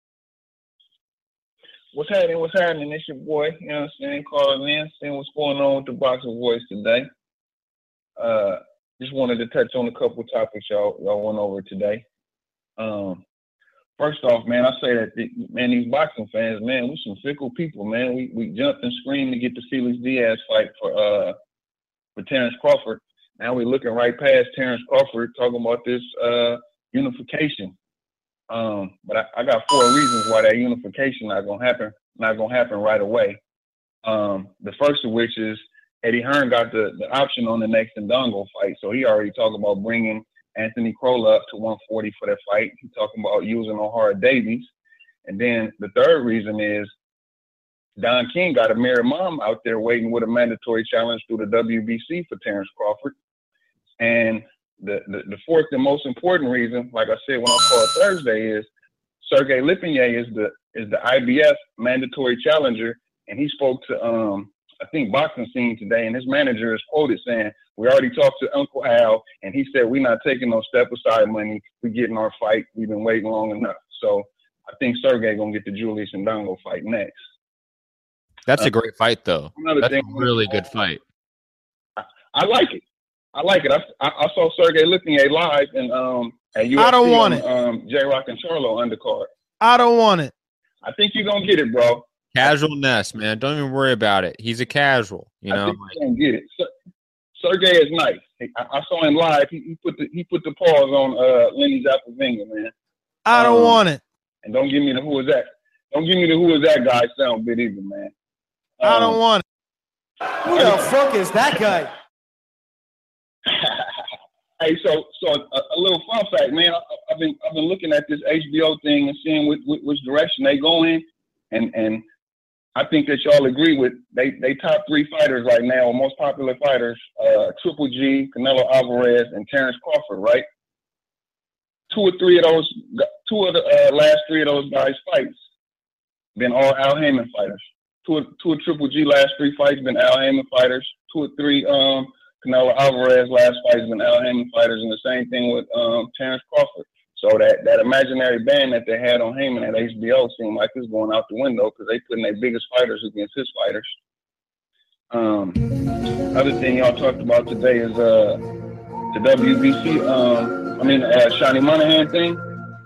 What's happening? What's happening? It's your boy, you know what I'm saying? Calling in, seeing what's going on with the Boxing Voice today. Uh, just wanted to touch on a couple of topics y'all y'all went over today. Um, first off, man, I say that the, man, these boxing fans, man, we some fickle people, man. We we jumped and screamed to get the Felix Diaz fight for uh for Terrence Crawford. Now we're looking right past Terrence Crawford talking about this uh unification. Um, but I, I got four reasons why that unification not gonna happen, not gonna happen right away. Um, the first of which is Eddie Hearn got the, the option on the next Ndongo fight, so he already talking about bringing Anthony Crolla up to one forty for that fight. He's talking about using O'Hara Davies. And then the third reason is Don King got a married mom out there waiting with a mandatory challenge through the W B C for Terrence Crawford. And the, the, the fourth and most important reason, like I said when I called Thursday, is Sergey Lipinye is the is the I B F mandatory challenger, and he spoke to um I think Boxing Scene today, and his manager is quoted saying, "We already talked to Uncle Al, and he said we're not taking no step aside money. We're getting our fight. We've been waiting long enough." So I think Sergey gonna get the Julius Ndongo fight next. That's Uh, a great fight, though. another That's a thing- really good fight. I like it. I like it. I, I, I saw Sergey Lithier live and um at U F C I don't want on, it. um J Rock and Charlo undercard. I don't want it. I think you're gonna get it, bro. Casual Ness, man. Don't even worry about it. He's a casual, you I know. think you're gonna get it. Ser- Sergey is nice. I, I saw him live. He, he put the he put the paws on uh Lenny's apple finger, man. I don't Um, want it. And don't give me the who is that. Don't give me the who is that guy sound bit either, man. I don't Um, want it. Who the fuck is that guy? Hey, so so a, a little fun fact, man. I, I've been I've been looking at this H B O thing and seeing which, which, which direction they go in, and and I think that y'all agree with they they top three fighters right now, most popular fighters, uh, Triple G, Canelo Alvarez, and Terrence Crawford, right? Two or three of those, two of the uh, last three of those guys' fights been all Al Heyman fighters. Two of, two of Triple G last three fights been Al Heyman fighters. Two or three um. Canelo Alvarez last fight has been Al Heyman fighters, and the same thing with um, Terrence Crawford. So that, that imaginary band that they had on Heyman at H B O seemed like it's going out the window because they putting their biggest fighters against his fighters. Um, other thing y'all talked about today is uh, the W B C. Um, I mean, uh, Shani Monahan thing.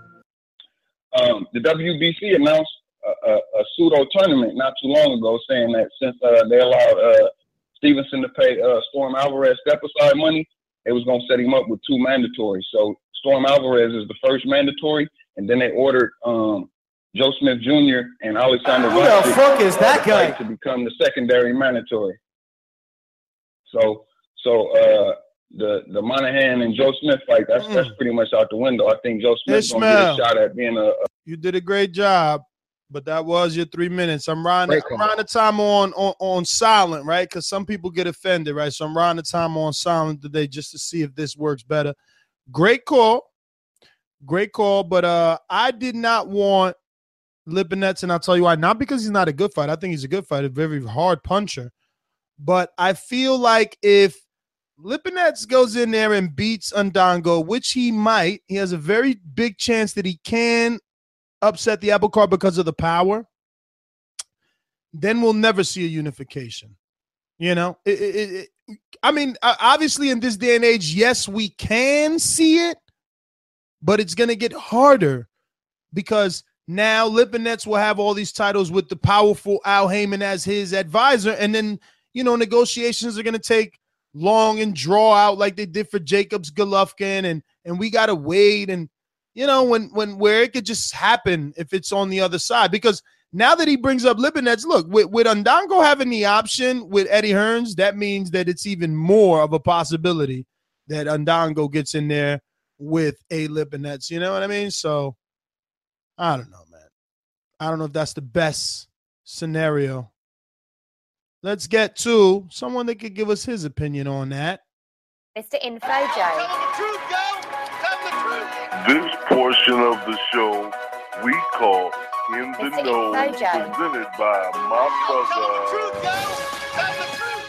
Um, the W B C announced a, a, a pseudo tournament not too long ago, saying that since uh, they allowed uh, Stevenson to pay uh, Storm Alvarez step-aside money, it was going to set him up with two mandatories. So Storm Alvarez is the first mandatory, and then they ordered um, Joe Smith Junior and Alexander Who the Vlasic, fuck is uh, that to guy? fight to become the secondary mandatory. So, so uh, the the Monahan and Joe Smith fight, that's Mm. that's pretty much out the window. I think Joe Smith's going to Ishmael. get a shot at being a, a You did a great job, but that was your three minutes. I'm riding, Great I'm call. riding the time on, on, on silent, right? Because some people get offended, right? So I'm riding the time on silent today just to see if this works better. Great call. Great call. But uh, I did not want Lipinets, and I'll tell you why. Not because he's not a good fighter. I think he's a good fighter, a very hard puncher. But I feel like if Lipinets goes in there and beats Ndongo, which he might, he has a very big chance that he can upset the apple cart because of the power, then we'll never see a unification. You know, it, it, it, I mean, uh, obviously in this day and age, yes, we can see it, but it's going to get harder because now Lipinets will have all these titles with the powerful Al Heyman as his advisor. And then, you know, negotiations are going to take long and draw out like they did for Jacobs Golovkin. And, and we got to wait. And, you know, when, when, where it could just happen if it's on the other side, because now that he brings up Lipinets, look, with, with Ndongo having the option with Eddie Hearns, that means that it's even more of a possibility that Ndongo gets in there with a Lipinets. You know what I mean? So I don't know, man. I don't know if that's the best scenario. Let's get to someone that could give us his opinion on that. Mister Info Joe. This portion of the show we call In the Mister Know, Info Joe. presented by my brother.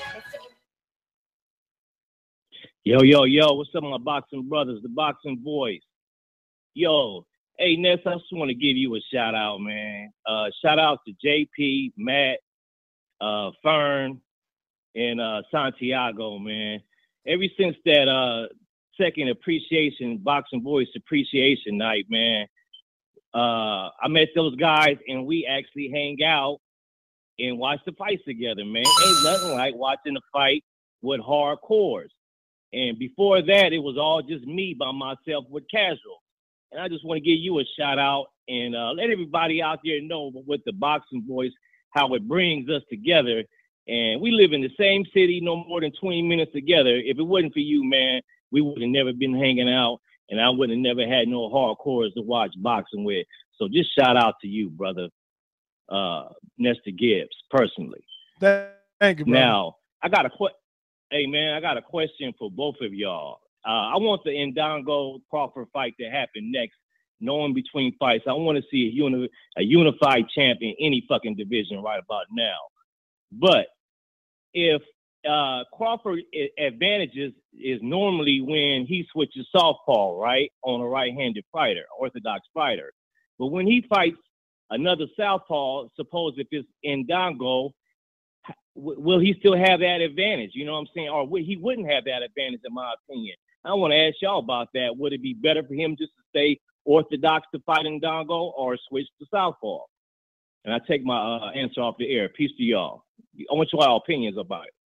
Yo, yo, yo, what's up, my boxing brothers, the boxing boys? Yo, hey, Ness, I just want to give you a shout out, man. Uh, shout out to J P, Matt, uh, Fern, and uh, Santiago, man. Ever since that uh, second appreciation, Boxing Boys Appreciation Night, man, uh, I met those guys, and we actually hang out and watch the fights together, man. Ain't nothing like watching a fight with hardcores. And before that, it was all just me by myself with casual. And I just want to give you a shout out and uh, let everybody out there know with the Boxing Boys, how it brings us together. And we live in the same city, no more than twenty minutes together. If it wasn't for you, man, we would have never been hanging out, and I would have never had no hardcores to watch boxing with. So just shout out to you, brother, uh, Nestor Gibbs, personally. Thank you, brother. Now, I got a question. Hey, man, I got a question for both of y'all. Uh, I want the Ndongo Crawford fight to happen next, knowing between fights. I want to see a, uni- a unified champ in any fucking division right about now. But if uh, Crawford advantages is normally when he switches southpaw, right, on a right-handed fighter, orthodox fighter. But when he fights another southpaw, suppose if it's Ndongo, w- will he still have that advantage? You know what I'm saying? Or w- he wouldn't have that advantage, in my opinion. I want to ask y'all about that. Would it be better for him just to stay orthodox to fight Ndongo or switch to southpaw? And I take my uh, answer off the air. Peace to y'all. I want y'all opinions about it.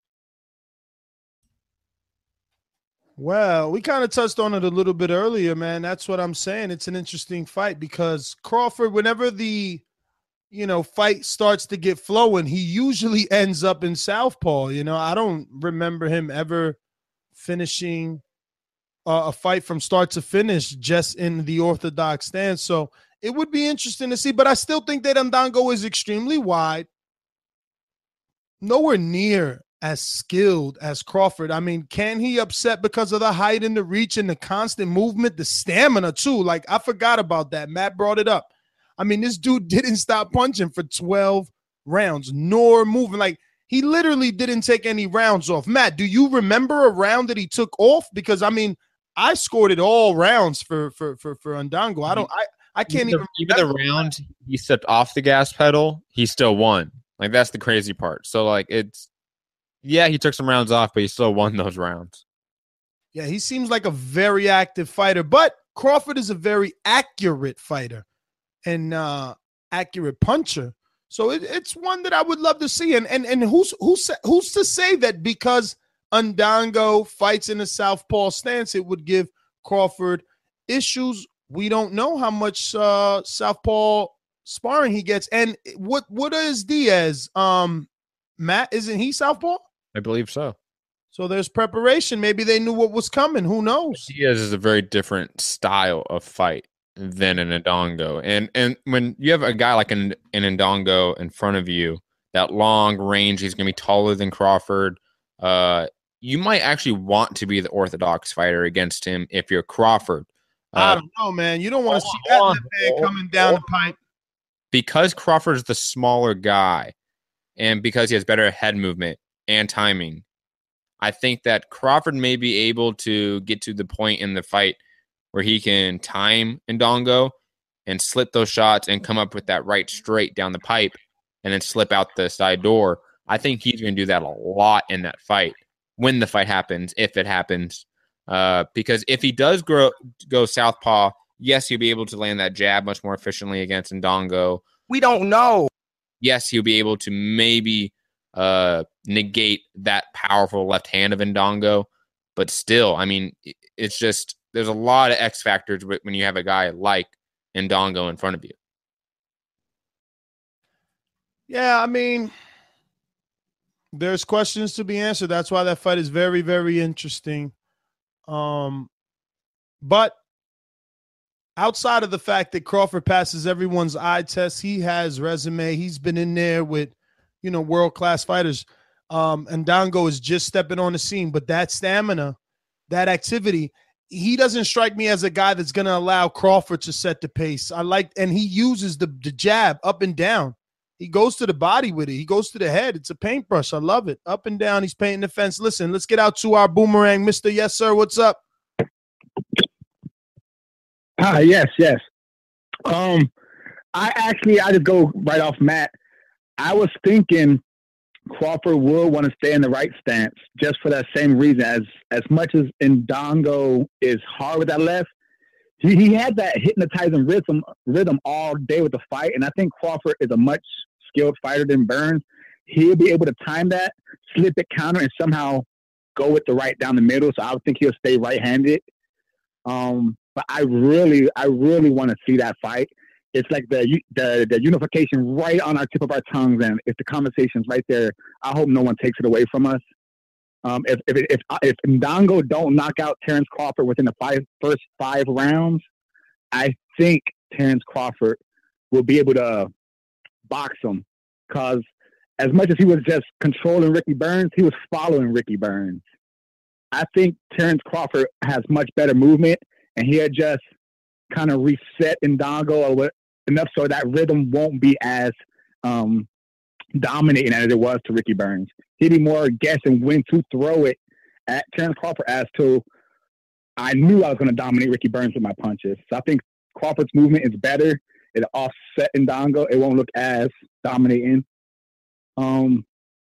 Well, we kind of touched on it a little bit earlier, man. That's what I'm saying. It's an interesting fight because Crawford, whenever the, you know, fight starts to get flowing, he usually ends up in southpaw. You know, I don't remember him ever finishing uh, a fight from start to finish just in the orthodox stance. So it would be interesting to see, but I still think that Ndongo is extremely wide. Nowhere near as skilled as Crawford. I mean, can he upset because of the height and the reach and the constant movement, the stamina too? Like, I forgot about that. Matt brought it up. I mean, this dude didn't stop punching for twelve rounds, nor moving. Like, he literally didn't take any rounds off. Matt, do you remember a round that he took off? Because, I mean, I scored it all rounds for for for, for Ndongo. I don't I, I can't even even the, even the round he stepped off the gas pedal, he still won. Like, that's the crazy part. So, like, it's yeah, he took some rounds off, but he still won those rounds. Yeah, he seems like a very active fighter, but Crawford is a very accurate fighter and uh, accurate puncher. So it, it's one that I would love to see. And and and who's who's who's to say that because Ndongo fights in a southpaw stance, it would give Crawford issues? We don't know how much uh, southpaw sparring he gets. And what what is Diaz? Um, Matt, isn't he southpaw? I believe so. So there's preparation. Maybe they knew what was coming. Who knows? Diaz is a very different style of fight than an Ndongo. And and when you have a guy like an, an Ndongo in front of you, that long range, he's going to be taller than Crawford. Uh, you might actually want to be the orthodox fighter against him if you're Crawford. Uh, I don't know, man. You don't want to see that on, man coming down the pipe. Because Crawford's the smaller guy and because he has better head movement and timing, I think that Crawford may be able to get to the point in the fight where he can time Ndongo and slip those shots and come up with that right straight down the pipe and then slip out the side door. I think he's going to do that a lot in that fight when the fight happens, if it happens. Uh, because if he does grow, go southpaw, yes, he'll be able to land that jab much more efficiently against Ndongo. We don't know. Yes, he'll be able to maybe uh, negate that powerful left hand of Ndongo. But still, I mean, it's just there's a lot of X factors when you have a guy like Ndongo in front of you. Yeah, I mean, there's questions to be answered. That's why that fight is very, very interesting. Um, but outside of the fact that Crawford passes everyone's eye test, he has resume. He's been in there with, you know, world-class fighters. Um, and Ndongo is just stepping on the scene. But that stamina, that activity, he doesn't strike me as a guy that's going to allow Crawford to set the pace. I like, and he uses the, the jab up and down. He goes to the body with it. He goes to the head. It's a paintbrush. I love it. Up and down. He's painting the fence. Listen, let's get out to our boomerang. Mister Yes, sir. What's up? Hi, yes, yes. Um, I actually, I just go right off Matt. I was thinking Crawford will want to stay in the right stance just for that same reason. As as much as Ndongo is hard with that left, he, he had that hypnotizing rhythm rhythm all day with the fight, and I think Crawford is a much skilled fighter than Burns. He'll be able to time that, slip it, counter, and somehow go with the right down the middle. So I would think he'll stay right-handed. Um, but I really, I really want to see that fight. It's like the the the unification right on our tip of our tongues, and if the conversation's right there, I hope no one takes it away from us. Um, if if if if Ndongo don't knock out Terrence Crawford within the five first five rounds, I think Terrence Crawford will be able to box him. Because as much as he was just controlling Ricky Burns, he was following Ricky Burns. I think Terrence Crawford has much better movement, and he had just kind of reset Ndongo or enough so that rhythm won't be as um, dominating as it was to Ricky Burns. He'd be more guessing when to throw it at Terrence Crawford as to, I knew I was going to dominate Ricky Burns with my punches. So I think Crawford's movement is better. It'll offset Ndongo. It won't look as dominating. Um,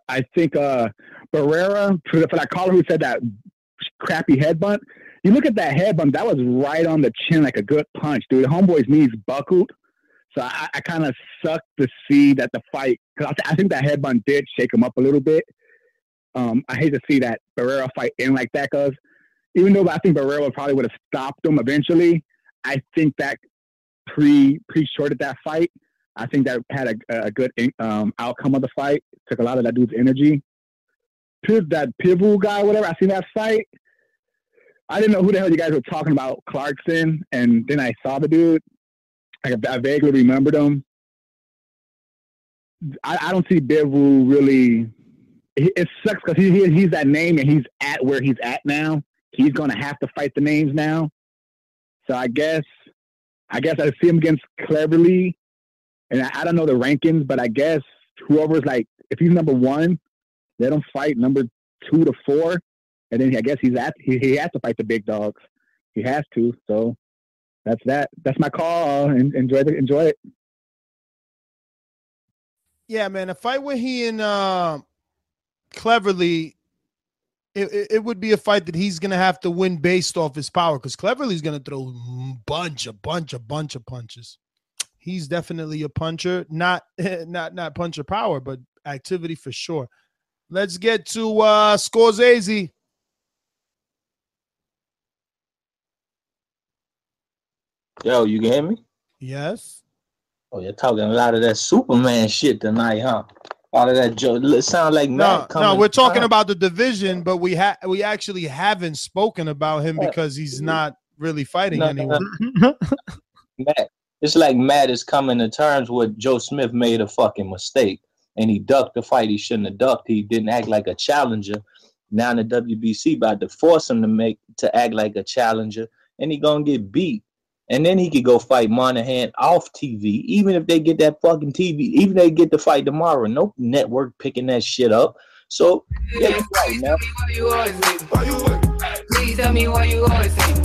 I think uh, Barrera, for, for that caller who said that crappy head bunt, you look at that head bunt, that was right on the chin like a good punch, dude. The homeboy's knees buckled. So I, I kind of sucked to see that the fight, because I, th- I think that head bunt did shake him up a little bit. Um, I hate to see that Barrera fight end like that, because even though I think Barrera probably would have stopped him eventually, I think that pre pre-shorted that fight. I think that had a, a good um, outcome of the fight. Took a lot of that dude's energy. Piv, that Pivu guy, whatever, I seen that fight. I didn't know who the hell you guys were talking about, Clarkson, and then I saw the dude. I, I vaguely remembered him. I, I don't see Pivu really. It, it sucks because he, he, he's that name and he's at where he's at now. He's going to have to fight the names now. So I guess, I guess I see him against Cleverly. And I, I don't know the rankings, but I guess whoever's like, if he's number one, let him fight number two to four. And then I guess he's at, he, he has to fight the big dogs. He has to. So that's that. That's my call. And enjoy the, enjoy it. Yeah, man. A fight with he and uh, Cleverly, it, it, it would be a fight that he's going to have to win based off his power, because Cleverly's going to throw a bunch, a bunch, a bunch of punches. He's definitely a puncher, not not not puncher power, but activity for sure. Let's get to uh, Scorsese. Yo, you can hear me? Yes. Oh, you're talking a lot of that Superman shit tonight, huh? All of that joke. It sound like no, Matt coming. no. We're talking about the division, but we ha- we actually haven't spoken about him because he's not really fighting No, anyone. no. Matt, it's like Matt is coming to terms with Joe Smith made a fucking mistake and he ducked the fight he shouldn't have ducked. He didn't act like a challenger. Now the W B C about to force him to make to act like a challenger, and he gonna get beat. And then he could go fight Monahan off T V, even if they get that fucking T V, even if they get the fight tomorrow. No network picking that shit up. So, yeah, you're right, man. Please tell me why you always say.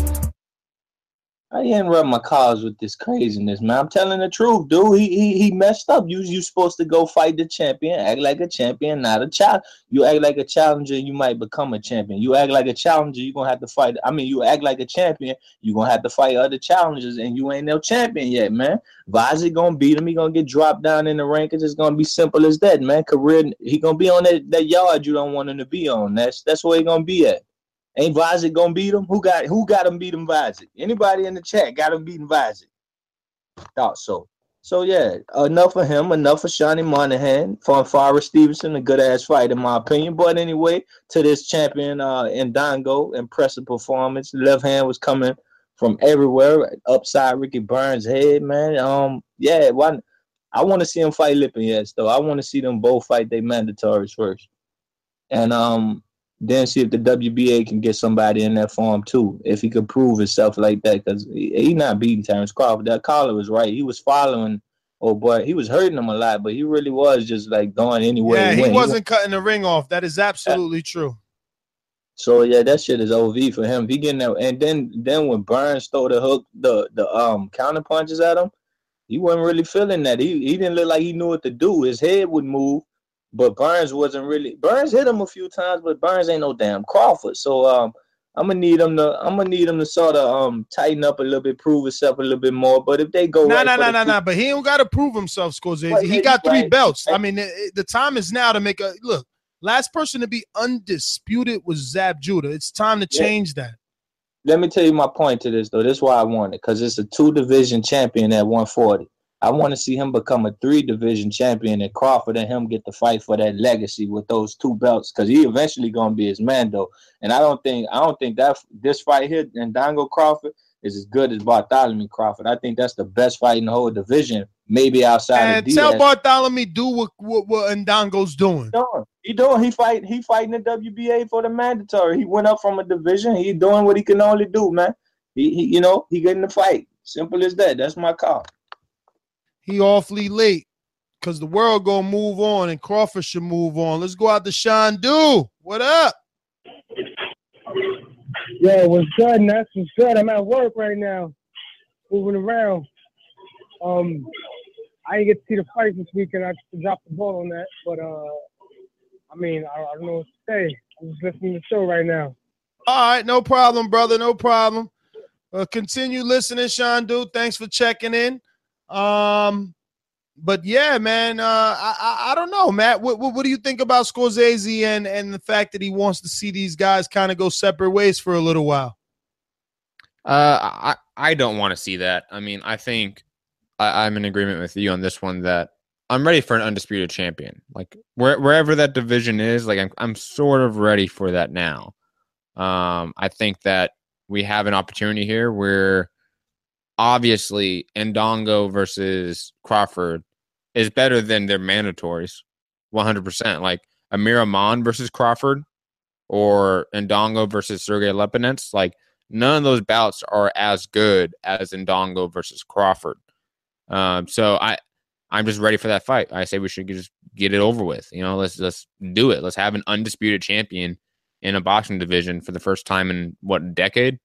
I ain't rub my cause with this craziness, man. I'm telling the truth, dude. He he he messed up. You you supposed to go fight the champion, act like a champion, not a child. You act like a challenger, you might become a champion. You act like a challenger, you're gonna have to fight. I mean, you act like a champion, you're gonna have to fight other challengers, and you ain't no champion yet, man. Vazi gonna beat him. He gonna get dropped down in the rankings. It's gonna be simple as that, man. Career, he gonna be on that, that yard you don't want him to be on. That's that's where he gonna be at. Ain't Vazi gonna beat him? Who got who got him beating Vazi? Anybody in the chat got him beating Vazi? Thought so. So yeah, enough of him, enough of Shawnee Monahan. Von Forrest Stevenson, a good ass fight in my opinion. But anyway, to this champion uh Indongo, impressive performance. The left hand was coming from everywhere, upside Ricky Burns' head, man. Um, yeah, why, I want to see him fight Lipinets though. I want to see them both fight their mandatories first. And um then see if the W B A can get somebody in that form too, if he could prove himself like that, because he, he not beating Terrence Crawford. That caller was right. He was following, oh boy, he was hurting him a lot, but he really was just like going anywhere. Yeah, he, he wasn't he went, cutting the ring off. That is absolutely yeah. true. So yeah, that shit is O V for him. If he getting that, and then then when Burns throw the hook, the the um counter punches at him, he wasn't really feeling that. He he didn't look like he knew what to do. His head would move. But Burns wasn't really. Burns hit him a few times, but Burns ain't no damn Crawford. So um, I'm gonna need him to. I'm gonna need him to sort of um tighten up a little bit, prove himself a little bit more. But if they go, no, right no, no, no, no, no. But he don't got to prove himself, Scorsese. Right, he got three right. belts. I mean, it, the time is now to make a look. Last person to be undisputed was Zab Judah. It's time to change yeah. that. Let me tell you my point to this though. This is why I want it, because it's a two division champion at one forty. I want to see him become a three-division champion and Crawford and him get to fight for that legacy with those two belts, because he eventually gonna be his man though. And I don't think I don't think that this fight here, Indongo Crawford, is as good as Bartholomew Crawford. I think that's the best fight in the whole division, maybe outside and of Diaz. Tell Bartholomew do what what, what Ndongo's doing. He doing. He doing. He fight. He fighting the W B A for the mandatory. He went up from a division. He doing what he can only do, man. He, he you know, he getting the fight. Simple as that. That's my call. He awfully late because the world gonna move on and Crawford should move on. Let's go out to Sean Du. What up? Yeah, what's good, Ness? What's good? I'm at work right now, moving around. Um, I didn't get to see the fight this weekend. I dropped the ball on that, but uh, I mean, I, I don't know what to say. I'm just listening to the show right now. All right, no problem, brother. No problem. Uh, continue listening, Sean Dude. Thanks for checking in. Um, but yeah, man, uh, I, I I don't know, Matt. What, what what do you think about Scorsese and and the fact that he wants to see these guys kind of go separate ways for a little while? Uh, I I don't want to see that. I mean, I think I, I'm in agreement with you on this one that I'm ready for an undisputed champion. Like where, wherever that division is, like I'm I'm sort of ready for that now. Um, I think that we have an opportunity here where obviously Ndongo versus Crawford is better than their mandatories, one hundred percent. Like Amir Aman versus Crawford or Ndongo versus Sergey Lepinets, like none of those bouts are as good as Ndongo versus Crawford. Um, so I, I'm just ready for that fight. I say we should just get it over with. You know, let's let's do it. Let's have an undisputed champion in a boxing division for the first time in what, a decade?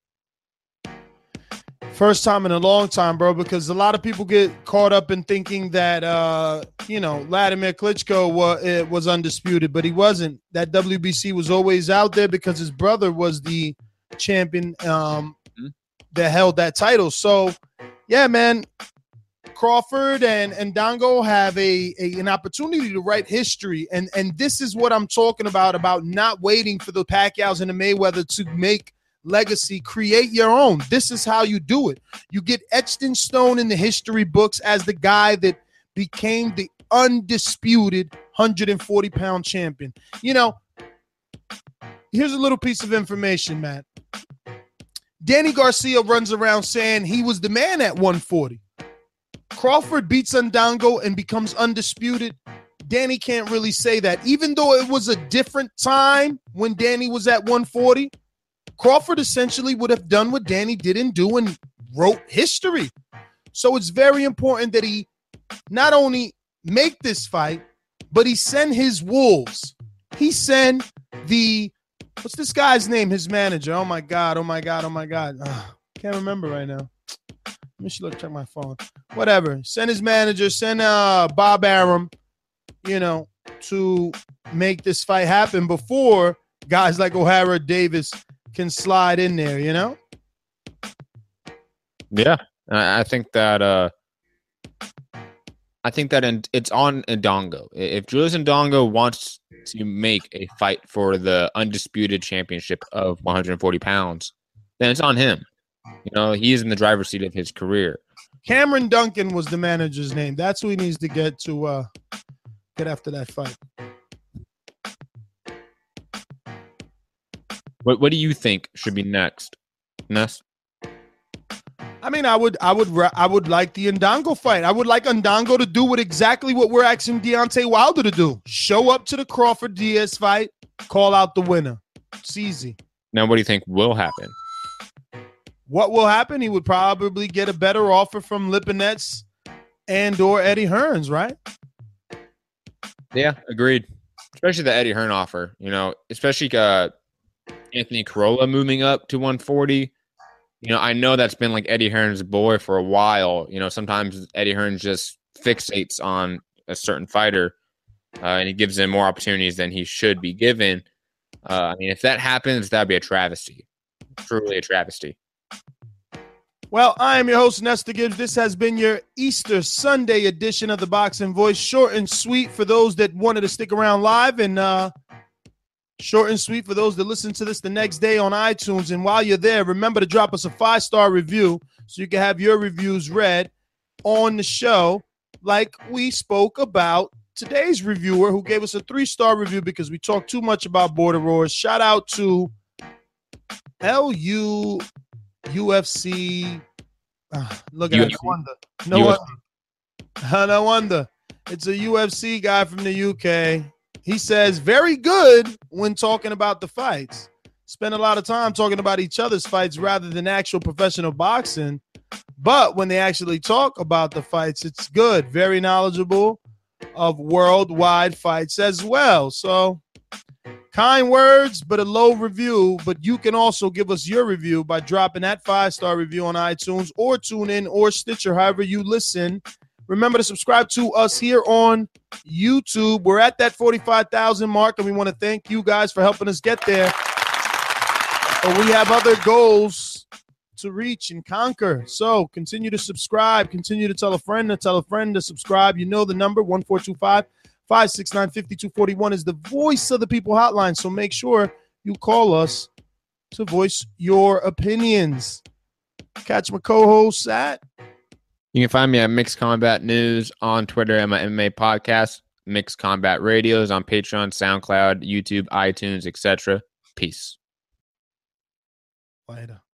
First time in a long time, bro, because a lot of people get caught up in thinking that, uh, you know, Vladimir Klitschko was, was undisputed, but he wasn't. That W B C was always out there because his brother was the champion um, mm-hmm. that held that title. So, yeah, man, Crawford and, and Ndongo have a, a an opportunity to write history. And, and this is what I'm talking about, about not waiting for the Pacquiaos and the Mayweather to make legacy. Create your own. This is how you do it. You get etched in stone in the history books as the guy that became the undisputed one hundred forty pound champion. You know, here's a little piece of information, Matt. Danny Garcia runs around saying he was the man at one forty. Crawford beats Ndongo and becomes undisputed. Danny can't really say that. Even though it was a different time when Danny was at one forty, Crawford essentially would have done what Danny didn't do and wrote history. So it's very important that he not only make this fight, but he send his wolves. He send the, what's this guy's name? His manager. Oh my God. Oh my God. Oh my God. Ugh, can't remember right now. Let me look, check my phone. Whatever. Send his manager, send uh, Bob Arum, you know, to make this fight happen before guys like O'Hara Davis can slide in there, you know? Yeah. I think that uh, I think that it's on Ndongo. If Julius Ndongo wants to make a fight for the undisputed championship of one hundred forty pounds, then it's on him. You know, he is in the driver's seat of his career. Cameron Duncan was the manager's name. That's who he needs to get to uh, get after that fight. What What do you think should be next, Ness? I mean, I would, I would, I would like the Ndongo fight. I would like Ndongo to do what exactly what we're asking Deontay Wilder to do: show up to the Crawford Diaz fight, call out the winner. It's easy. Now, what do you think will happen? What will happen? He would probably get a better offer from Lipinets and or Eddie Hearns, right? Yeah, agreed. Especially the Eddie Hearn offer. You know, especially uh, Anthony Corolla moving up to one forty. You know, I know that's been like Eddie Hearn's boy for a while. You know, sometimes Eddie Hearn just fixates on a certain fighter, uh, and he gives him more opportunities than he should be given. Uh, I mean, if that happens, that'd be a travesty. Truly a travesty. Well, I am your host, Nestor Gibbs. This has been your Easter Sunday edition of the Boxing Voice. Short and sweet for those that wanted to stick around live, and uh, short and sweet for those that listen to this the next day on iTunes. And while you're there, remember to drop us a five-star review so you can have your reviews read on the show, like we spoke about today's reviewer who gave us a three-star review because we talked too much about Border Wars. Shout out to L U U F C. Uh, look at it. No wonder. No wonder. No wonder. It's a U F C guy from the U K. He says, very good when talking about the fights. Spend a lot of time talking about each other's fights rather than actual professional boxing. But when they actually talk about the fights, it's good. Very knowledgeable of worldwide fights as well. So, kind words, but a low review. But you can also give us your review by dropping that five-star review on iTunes or TuneIn or Stitcher, however you listen. Remember to subscribe to us here on YouTube. We're at that forty-five thousand mark, and we want to thank you guys for helping us get there. But we have other goals to reach and conquer. So continue to subscribe. Continue to tell a friend to tell a friend to subscribe. You know the number, one four two five, five six nine, five two four one is the Voice of the People hotline. So make sure you call us to voice your opinions. Catch my co-host at You can find me at Mixed Combat News on Twitter and my M M A podcast, Mixed Combat Radios on Patreon, SoundCloud, YouTube, iTunes, et cetera. Peace. Later.